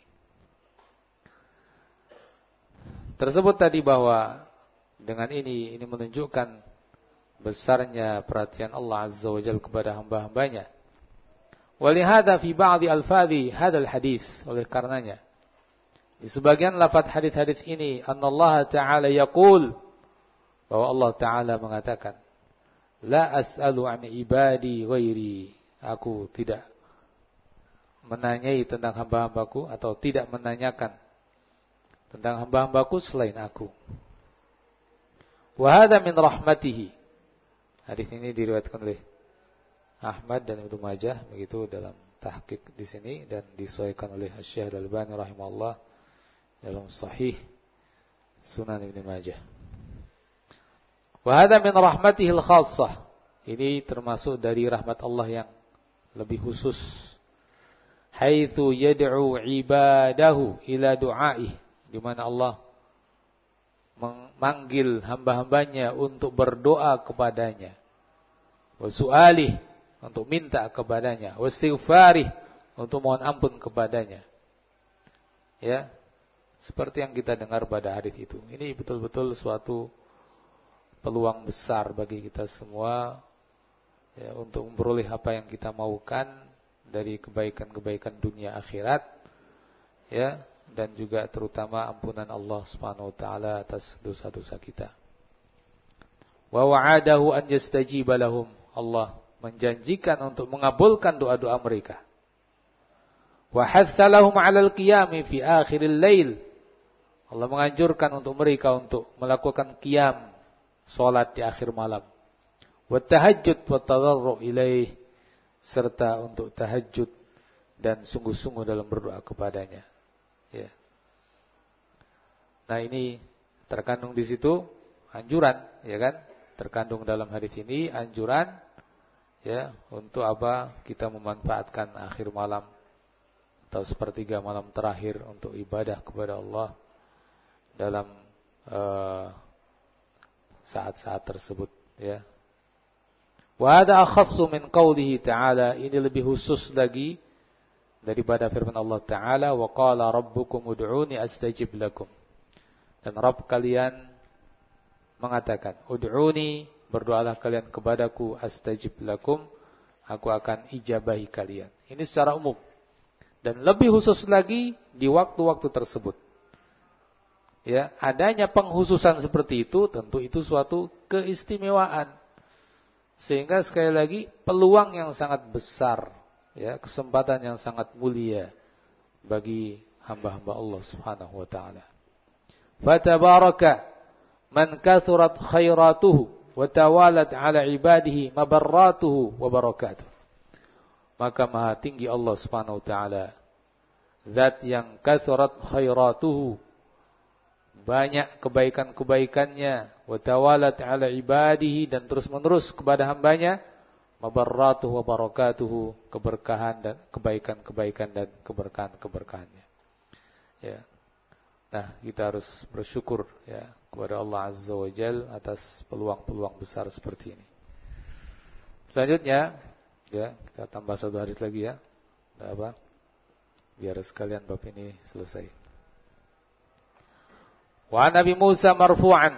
Tersebut tadi bahwa dengan ini menunjukkan besarnya perhatian Allah Azza wa Jalla kepada hamba-hambanya. Walihada fi ba'di alfadhi hadzal hadis, oleh karenanya di sebagian lafaz hadis-hadis ini Allah Ta'ala yaqul, bahwa Allah Ta'ala mengatakan, la as'alu an ibadi ghairi, aku tidak menanyai tentang hamba-hambaku, atau tidak menanyakan tentang hamba-hambaku selain aku. Wa hadha min rahmatihi. Hadis ini diriwayatkan oleh Ahmad dan Ibnu Majah, begitu dalam tahqiq di sini, dan disesuaikan oleh Syekh Al-Albani rahimahullah dalam Sahih Sunan Ibnu Majah. Wa hadha min rahmatihil khassah. Ini termasuk dari rahmat Allah yang lebih khusus. Haitsu yad'u ibadahu ila du'aih, di mana Allah memanggil hamba-hambanya untuk berdoa kepadanya. Wa su'alih, untuk minta kepadanya. Wa istighfarih, untuk mohon ampun kepadanya. Ya, seperti yang kita dengar pada hadis itu. Ini betul-betul suatu peluang besar bagi kita semua ya, untuk memperoleh apa yang kita maukan dari kebaikan-kebaikan dunia akhirat ya, dan juga terutama ampunan Allah Subhanahu wa taala atas dosa-dosa kita. Wa wa'adahu an yastajiba lahum, Allah menjanjikan untuk mengabulkan doa-doa mereka. Wa hatha lahum 'alal qiyami fi akhiril lail, Allah menganjurkan untuk mereka untuk melakukan qiyam, salat di akhir malam. Wa tahajjud wa tadarru ilaih, serta untuk tahajud dan sungguh-sungguh dalam berdoa kepadanya. Ya. Nah, ini terkandung di situ anjuran, ya kan? Terkandung dalam hadis ini anjuran ya, untuk apa? Kita memanfaatkan akhir malam atau sepertiga malam terakhir untuk ibadah kepada Allah dalam saat-saat tersebut ya. Wa hadha akhassu min qoulihi ta'ala, ini lebih khusus lagi daripada firman Allah Ta'ala, wa qala rabbukum ud'uni astajib lakum. Dan Rabb kalian mengatakan, ud'uni, berdoalah kalian kepadaku, astajib lakum, aku akan ijabahi kalian. Ini secara umum. Dan lebih khusus lagi di waktu-waktu tersebut. Ya, adanya penghususan seperti itu tentu itu suatu keistimewaan. Sehingga sekali lagi peluang yang sangat besar, ya, kesempatan yang sangat mulia bagi hamba-hamba Allah Subhanahu wa taala. Fatabaraka man kathurat khairatuhu wa tawalat ala ibadihi mabarratuhu wa barakatuh. Maka maha tinggi Allah Subhanahu wa taala, zat yang kathurat khairatuhu, banyak kebaikan-kebaikannya, wa tawalat ala ibadihi, dan terus-menerus kepada hambanya, mabarratuhu wa barakatuhu, keberkahan dan kebaikan-kebaikan dan keberkahan-keberkahannya. Ya. Nah, kita harus bersyukur, ya, kepada Allah Azza wa Jalla atas peluang-peluang besar seperti ini. Selanjutnya, ya, kita tambah 1 hadis lagi, ya. Tidak apa? Biar sekalian bab ini selesai. Wa Nabi Musa marfu'an.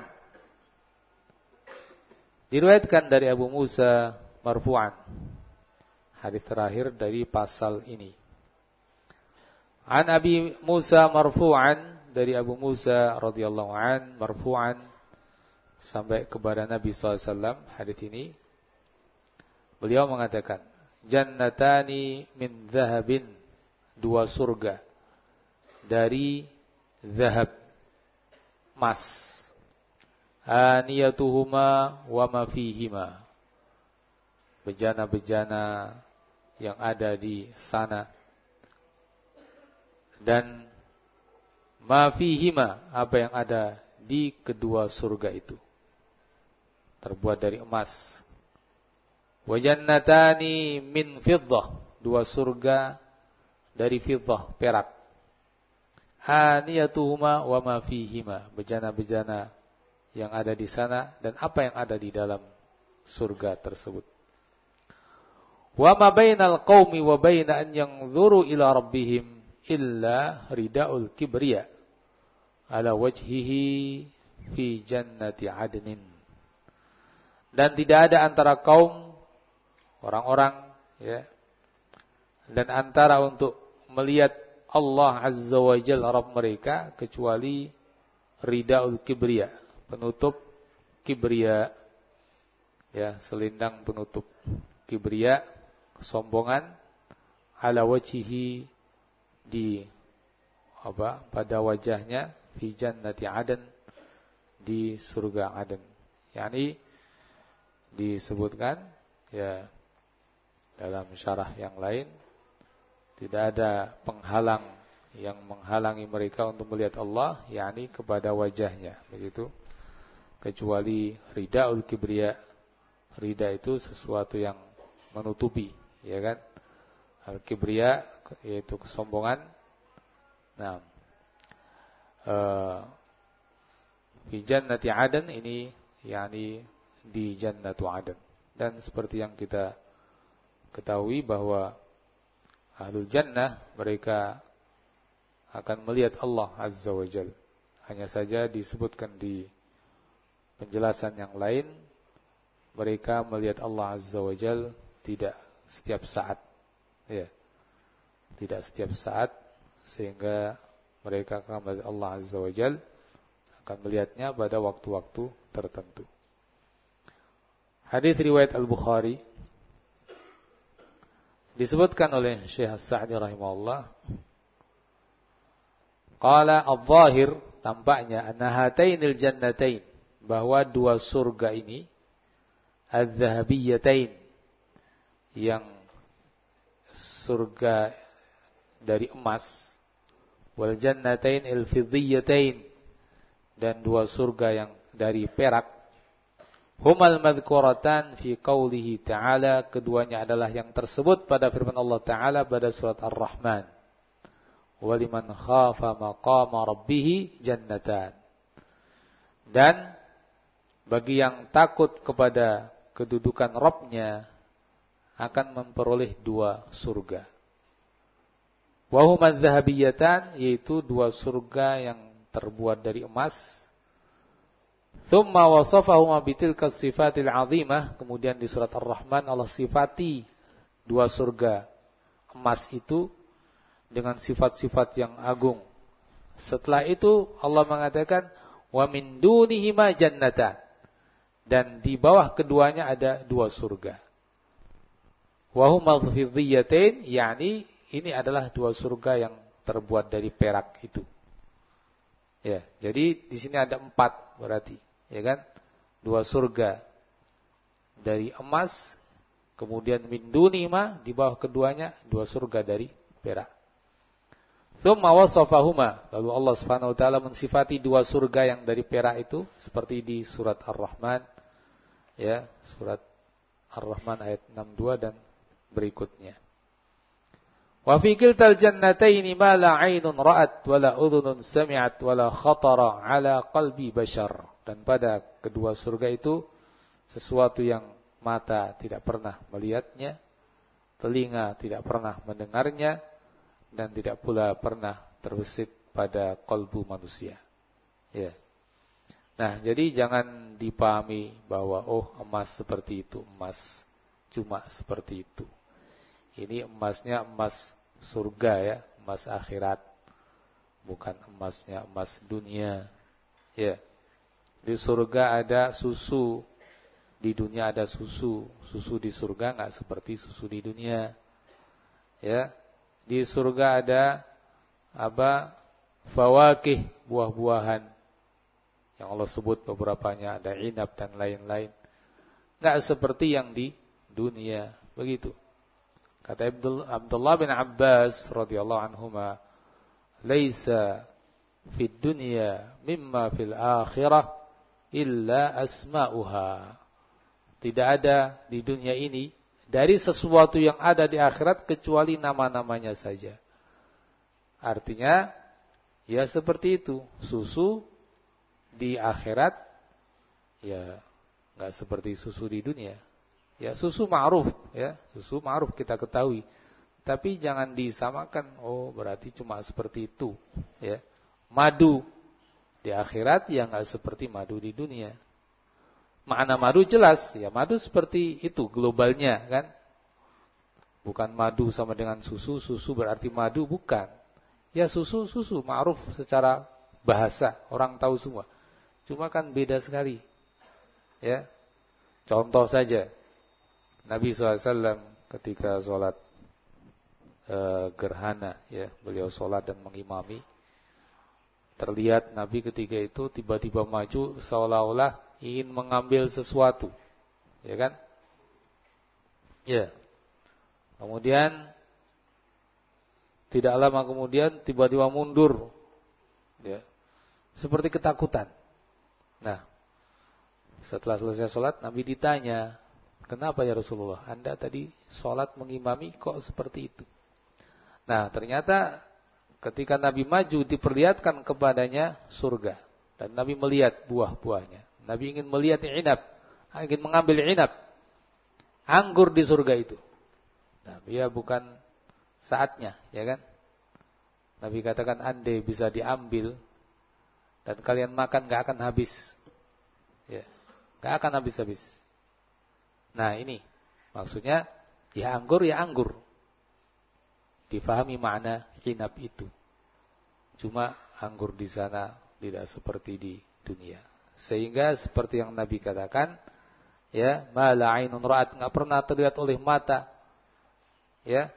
Diriwayatkan dari Abu Musa marfu'an. Hadis terakhir dari pasal ini. An Abi Musa marfu'an, dari Abu Musa radhiyallahu an marfu'an sampai kepada Nabi SAW. Hadis ini beliau mengatakan, jannatani min zahabin, 2 surga dari zahab, emas, aniyatuhuma wa ma fihima, bejana-bejana yang ada di sana, dan ma fihima, apa yang ada di kedua surga itu, terbuat dari emas. Wa jannatani min fiddah, 2 surga dari fiddah, perak. Aniyatuhuma wa ma fihima, bejana-bejana yang ada di sana dan apa yang ada di dalam surga tersebut. Wa ma bainal qaumi wa baina an yanzuru ila rabbihim illa ridaul kibriya ala wajhihi fi jannati adnin. Dan tidak ada antara kaum orang-orang, ya, dan antara untuk melihat Allah Azza wa Jalla Rabb mereka, kecuali ridaul kibriya, penutup kibriya, ya, selendang penutup kibriya, kesombongan, ala wajhihi, di apa, pada wajahnya, fi jannati aden, di surga Aden. Yani disebutkan, ya, dalam syarah yang lain, tidak ada penghalang yang menghalangi mereka untuk melihat Allah, yakni kepada wajahnya, begitu, kecuali ridaul kibriya. Rida itu sesuatu yang menutupi, ya kan? Al kibriya yaitu kesombongan. Nah, fi jannati aden ini yakni di jannatu aden. Dan seperti yang kita ketahui bahwa ahlul jannah, mereka akan melihat Allah Azza wa Jalla. Hanya saja disebutkan di penjelasan yang lain, mereka melihat Allah Azza wa Jalla tidak setiap saat, ya, tidak setiap saat, sehingga mereka akan melihat Allah Azza wa Jalla, akan melihatnya pada waktu-waktu tertentu. Hadis riwayat Al-Bukhari, disebutkan oleh Syekh As-Sa'di rahimahullah, qala adh-dhahir, tampaknya, anna hatainil jannatain, bahwa 2 surga ini, adz-dzahabiyyatain, yang surga dari emas, wal jannatain al-fiddiyyatain, dan 2 surga yang dari perak, humal madhkuratan fi qawlihi ta'ala, keduanya adalah yang tersebut pada firman Allah Ta'ala pada surat Ar-Rahman, waliman khafa maqama rabbih jannatan, dan bagi yang takut kepada kedudukan Rabbnya akan memperoleh 2 surga. Wa huma adz-dzahabiyyatan, yaitu 2 surga yang terbuat dari emas. Tsumma wasafahuma bitilka sifatil 'azimah, kemudian di surat Ar-Rahman Allah sifati 2 surga emas itu dengan sifat-sifat yang agung. Setelah itu Allah mengatakan wa min dunihima jannatan, Dan di bawah keduanya ada 2 surga. Wa huma fiddiyatain, yakni ini adalah 2 surga yang terbuat dari perak itu. Ya, jadi di sini ada 4 berarti, ya kan? 2 surga dari emas, kemudian min dunima di bawah keduanya 2 surga dari perak. Tsumma wasafahuma, lalu Allah Subhanahu wa taala mensifati 2 surga yang dari perak itu seperti di surat Ar-Rahman, ya, surat Ar-Rahman ayat 62 dan berikutnya. Wa fi kiltal jannataini ma la 'ainun ra'at wa la udhunun sami'at wa la khatara 'ala qalbi bashar. Dan pada kedua surga itu sesuatu yang mata tidak pernah melihatnya, telinga tidak pernah mendengarnya, dan tidak pula pernah terbesit pada kalbu manusia. Ya. Nah, jadi jangan dipahami bahwa emas seperti itu, emas cuma seperti itu. Ini emasnya emas surga ya, emas akhirat, bukan emasnya emas dunia. Ya. Di surga ada susu, di dunia ada susu. Susu di surga enggak seperti susu di dunia. Ya. Di surga ada fawakih, buah-buahan yang Allah sebut beberapanya, ada inab dan lain-lain. Enggak seperti yang di dunia, begitu. Kata Abdullah bin Abbas radhiyallahu anhuma, "Laisa fid dunya mimma fil akhirah illa asma'uha." Tidak ada di dunia ini dari sesuatu yang ada di akhirat kecuali nama-namanya saja. Artinya, ya seperti itu. Susu di akhirat, ya nggak seperti susu di dunia. Ya susu ma'ruf, ya susu ma'ruf kita ketahui. Tapi jangan disamakan. Berarti cuma seperti itu. Ya, madu di akhirat ya nggak seperti madu di dunia. Makna madu jelas, ya madu seperti itu globalnya kan. Bukan madu sama dengan susu, susu berarti madu, bukan. Ya susu, ma'ruf secara bahasa, orang tahu semua. Cuma kan beda sekali. Ya. Contoh saja, Nabi SAW ketika sholat gerhana, ya beliau sholat dan mengimami, terlihat Nabi ketika itu tiba-tiba maju seolah-olah ingin mengambil sesuatu, ya kan? Ya. Kemudian tidak lama kemudian tiba-tiba mundur, ya, seperti ketakutan. Nah, setelah selesai sholat, Nabi ditanya, "Kenapa ya Rasulullah? Anda tadi sholat mengimami kok seperti itu?" Nah, ternyata ketika Nabi maju diperlihatkan kepadanya surga dan Nabi melihat buah-buahnya. Nabi ingin melihat inab, ingin mengambil inab, anggur di surga itu. Nah, ya bukan saatnya, ya kan? Nabi katakan, andai bisa diambil dan kalian makan gak akan habis, ya, gak akan habis-habis. Nah ini maksudnya, ya anggur, difahami makna inab itu. Cuma anggur di sana tidak seperti di dunia. Sehingga seperti yang Nabi katakan, ya, ma la 'ainun ra'at, enggak pernah terlihat oleh mata. Ya.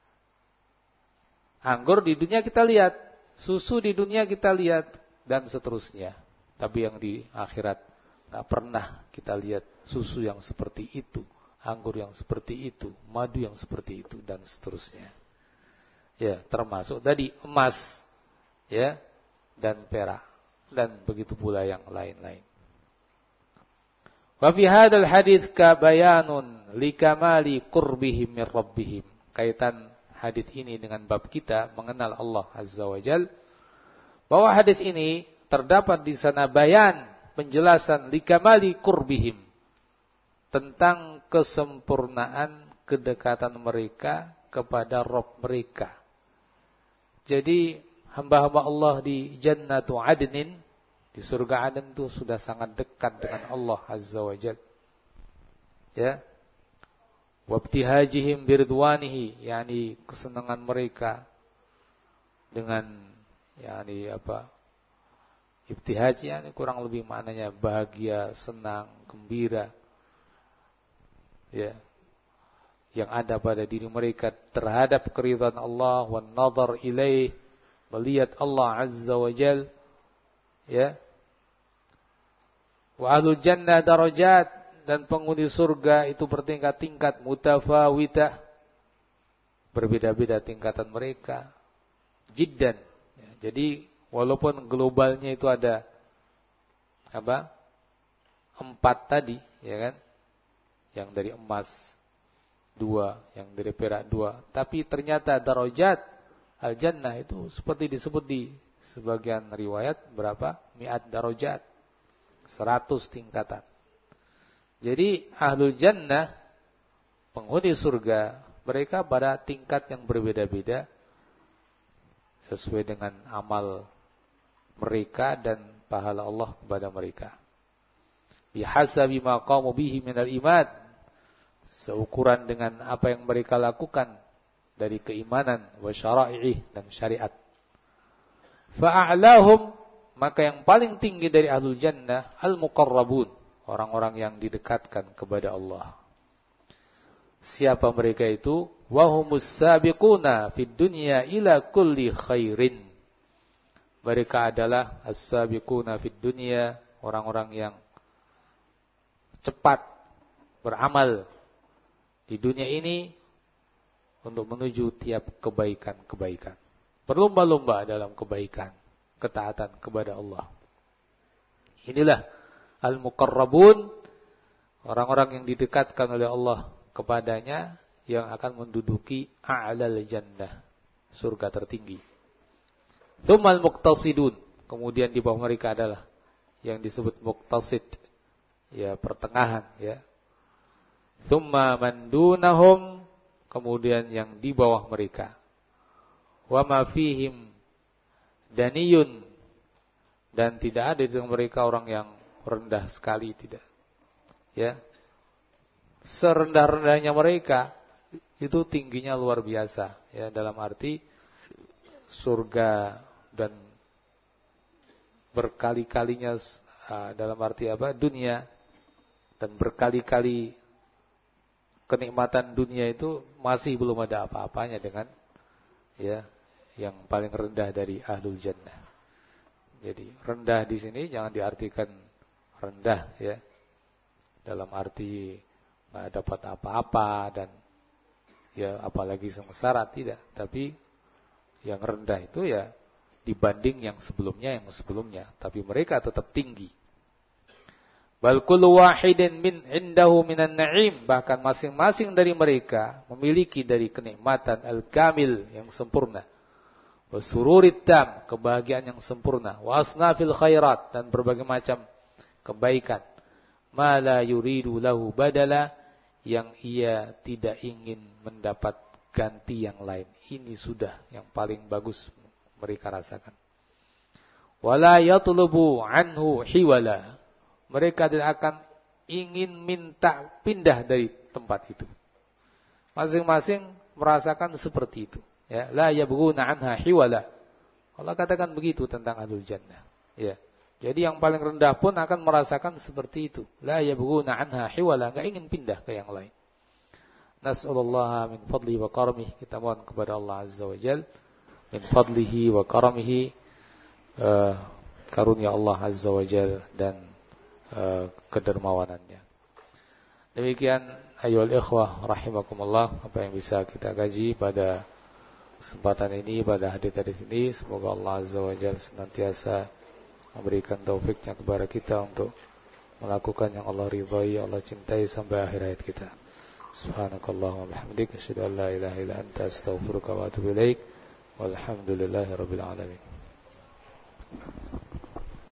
Anggur di dunia kita lihat, susu di dunia kita lihat dan seterusnya. Tapi yang di akhirat enggak pernah kita lihat susu yang seperti itu, anggur yang seperti itu, madu yang seperti itu dan seterusnya. Ya, termasuk tadi emas, ya, dan perak. Dan begitu pula yang lain-lain. Wa fi hadzal hadits ka bayanun likamali qurbihim min rabbihim. Kaitan hadis ini dengan bab kita mengenal Allah Azza wa Jal. Bahwa hadis ini terdapat di sana bayan, penjelasan likamali qurbihim, tentang kesempurnaan kedekatan mereka kepada Rabb mereka. Jadi hamba-hamba Allah di Jannatu Adnin, di surga Aden itu sudah sangat dekat dengan Allah Azza wa Jalla. Ya. Wabtihajihim biridwanihi, yakni kesenangan mereka dengan Ibtihaj ini kurang lebih maknanya bahagia, senang, gembira. Ya. Yang ada pada diri mereka terhadap keridhaan Allah, wan nazar ilaih, melihat Allah Azza wa Jal. Ya. Wa ahlul jannah darajat, dan penghuni surga itu bertingkat-tingkat, mutafawitah, berbeda-beda tingkatan mereka. Jiddan. Ya, jadi walaupun globalnya itu ada 4 tadi, ya kan? Yang dari emas 2, yang dari perak 2, tapi ternyata darajat al-jannah itu seperti disebut di sebagian riwayat berapa? Mi'at darajat. 100 tingkatan. Jadi ahlul jannah, penghuni surga, mereka pada tingkat yang berbeda-beda sesuai dengan amal mereka dan pahala Allah kepada mereka. Bihasabi ma qamu bihi minal iman, seukuran dengan apa yang mereka lakukan dari keimanan wa syara'i'ih, dan syariat. Fa'a'lahum, maka yang paling tinggi dari ahlul jannah al-muqarrabun, orang-orang yang didekatkan kepada Allah. Siapa mereka itu? Wahumus sabiquna fid dunya ila kulli khairin. Mereka adalah as-sabiquna fid dunya, orang-orang yang cepat beramal di dunia ini untuk menuju tiap kebaikan-kebaikan. Berlomba-lomba dalam kebaikan, ketaatan kepada Allah. Inilah al-muqarrabun, orang-orang yang didekatkan oleh Allah kepadanya, yang akan menduduki a'lal jannah, surga tertinggi. Tsummal muqtasidun, kemudian di bawah mereka adalah yang disebut muqtasid, ya pertengahan, ya. Tsumma man dunahum, kemudian yang di bawah mereka. Wa ma fihim daniyun, dan tidak ada di mereka orang yang rendah sekali, tidak. Ya. Serendah-rendahnya mereka itu tingginya luar biasa, ya, dalam arti surga dan berkali-kalinya, dalam arti apa? Dunia, dan berkali-kali kenikmatan dunia itu masih belum ada apa-apanya dengan, ya, yang paling rendah dari ahlul jannah. Jadi rendah di sini jangan diartikan rendah, ya, dalam arti nggak dapat apa-apa dan, ya, apalagi sengsara, tidak. Tapi yang rendah itu, ya, dibanding yang sebelumnya, tapi mereka tetap tinggi. Bal kullu wahidin min indahu minan na'im, bahkan masing-masing dari mereka memiliki dari kenikmatan al-kamil, yang sempurna. Wa sururit tam, kebahagiaan yang sempurna. Wa asnafil khairat, dan berbagai macam kebaikan. Ma la yuridu lahu badala, yang ia tidak ingin mendapat ganti yang lain. Ini sudah yang paling bagus mereka rasakan. Wala yatlubu anhu hiwala, mereka tidak akan ingin minta pindah dari tempat itu. Masing-masing merasakan seperti itu, ya. La yabghuna anha hiwala, Allah katakan begitu tentang ahlul jannah, ya. Jadi yang paling rendah pun akan merasakan seperti itu. La yabghuna anha hiwala, enggak ingin pindah ke yang lain. Nas'alullah min fadlihi wa karamihi, kita mohon kepada Allah Azza wa Jalla min fadlihi wa karamihi, karunia Allah Azza wa Jalla dan kedermawanannya. Demikian ayyuhal ikhwah rahimakumullah, apa yang bisa kita kaji pada kesempatan ini, pada hadis-hadis ini. Semoga Allah Azza wa Jalla senantiasa memberikan taufiknya kepada kita untuk melakukan yang Allah ridhai, Allah cintai sampai akhir hayat kita. Subhanakallahumma wa bihamdika, asyhadu an la ilaha illa anta, astaghfiruka wa atubu ilaik. Walhamdulillahirabbil alamin.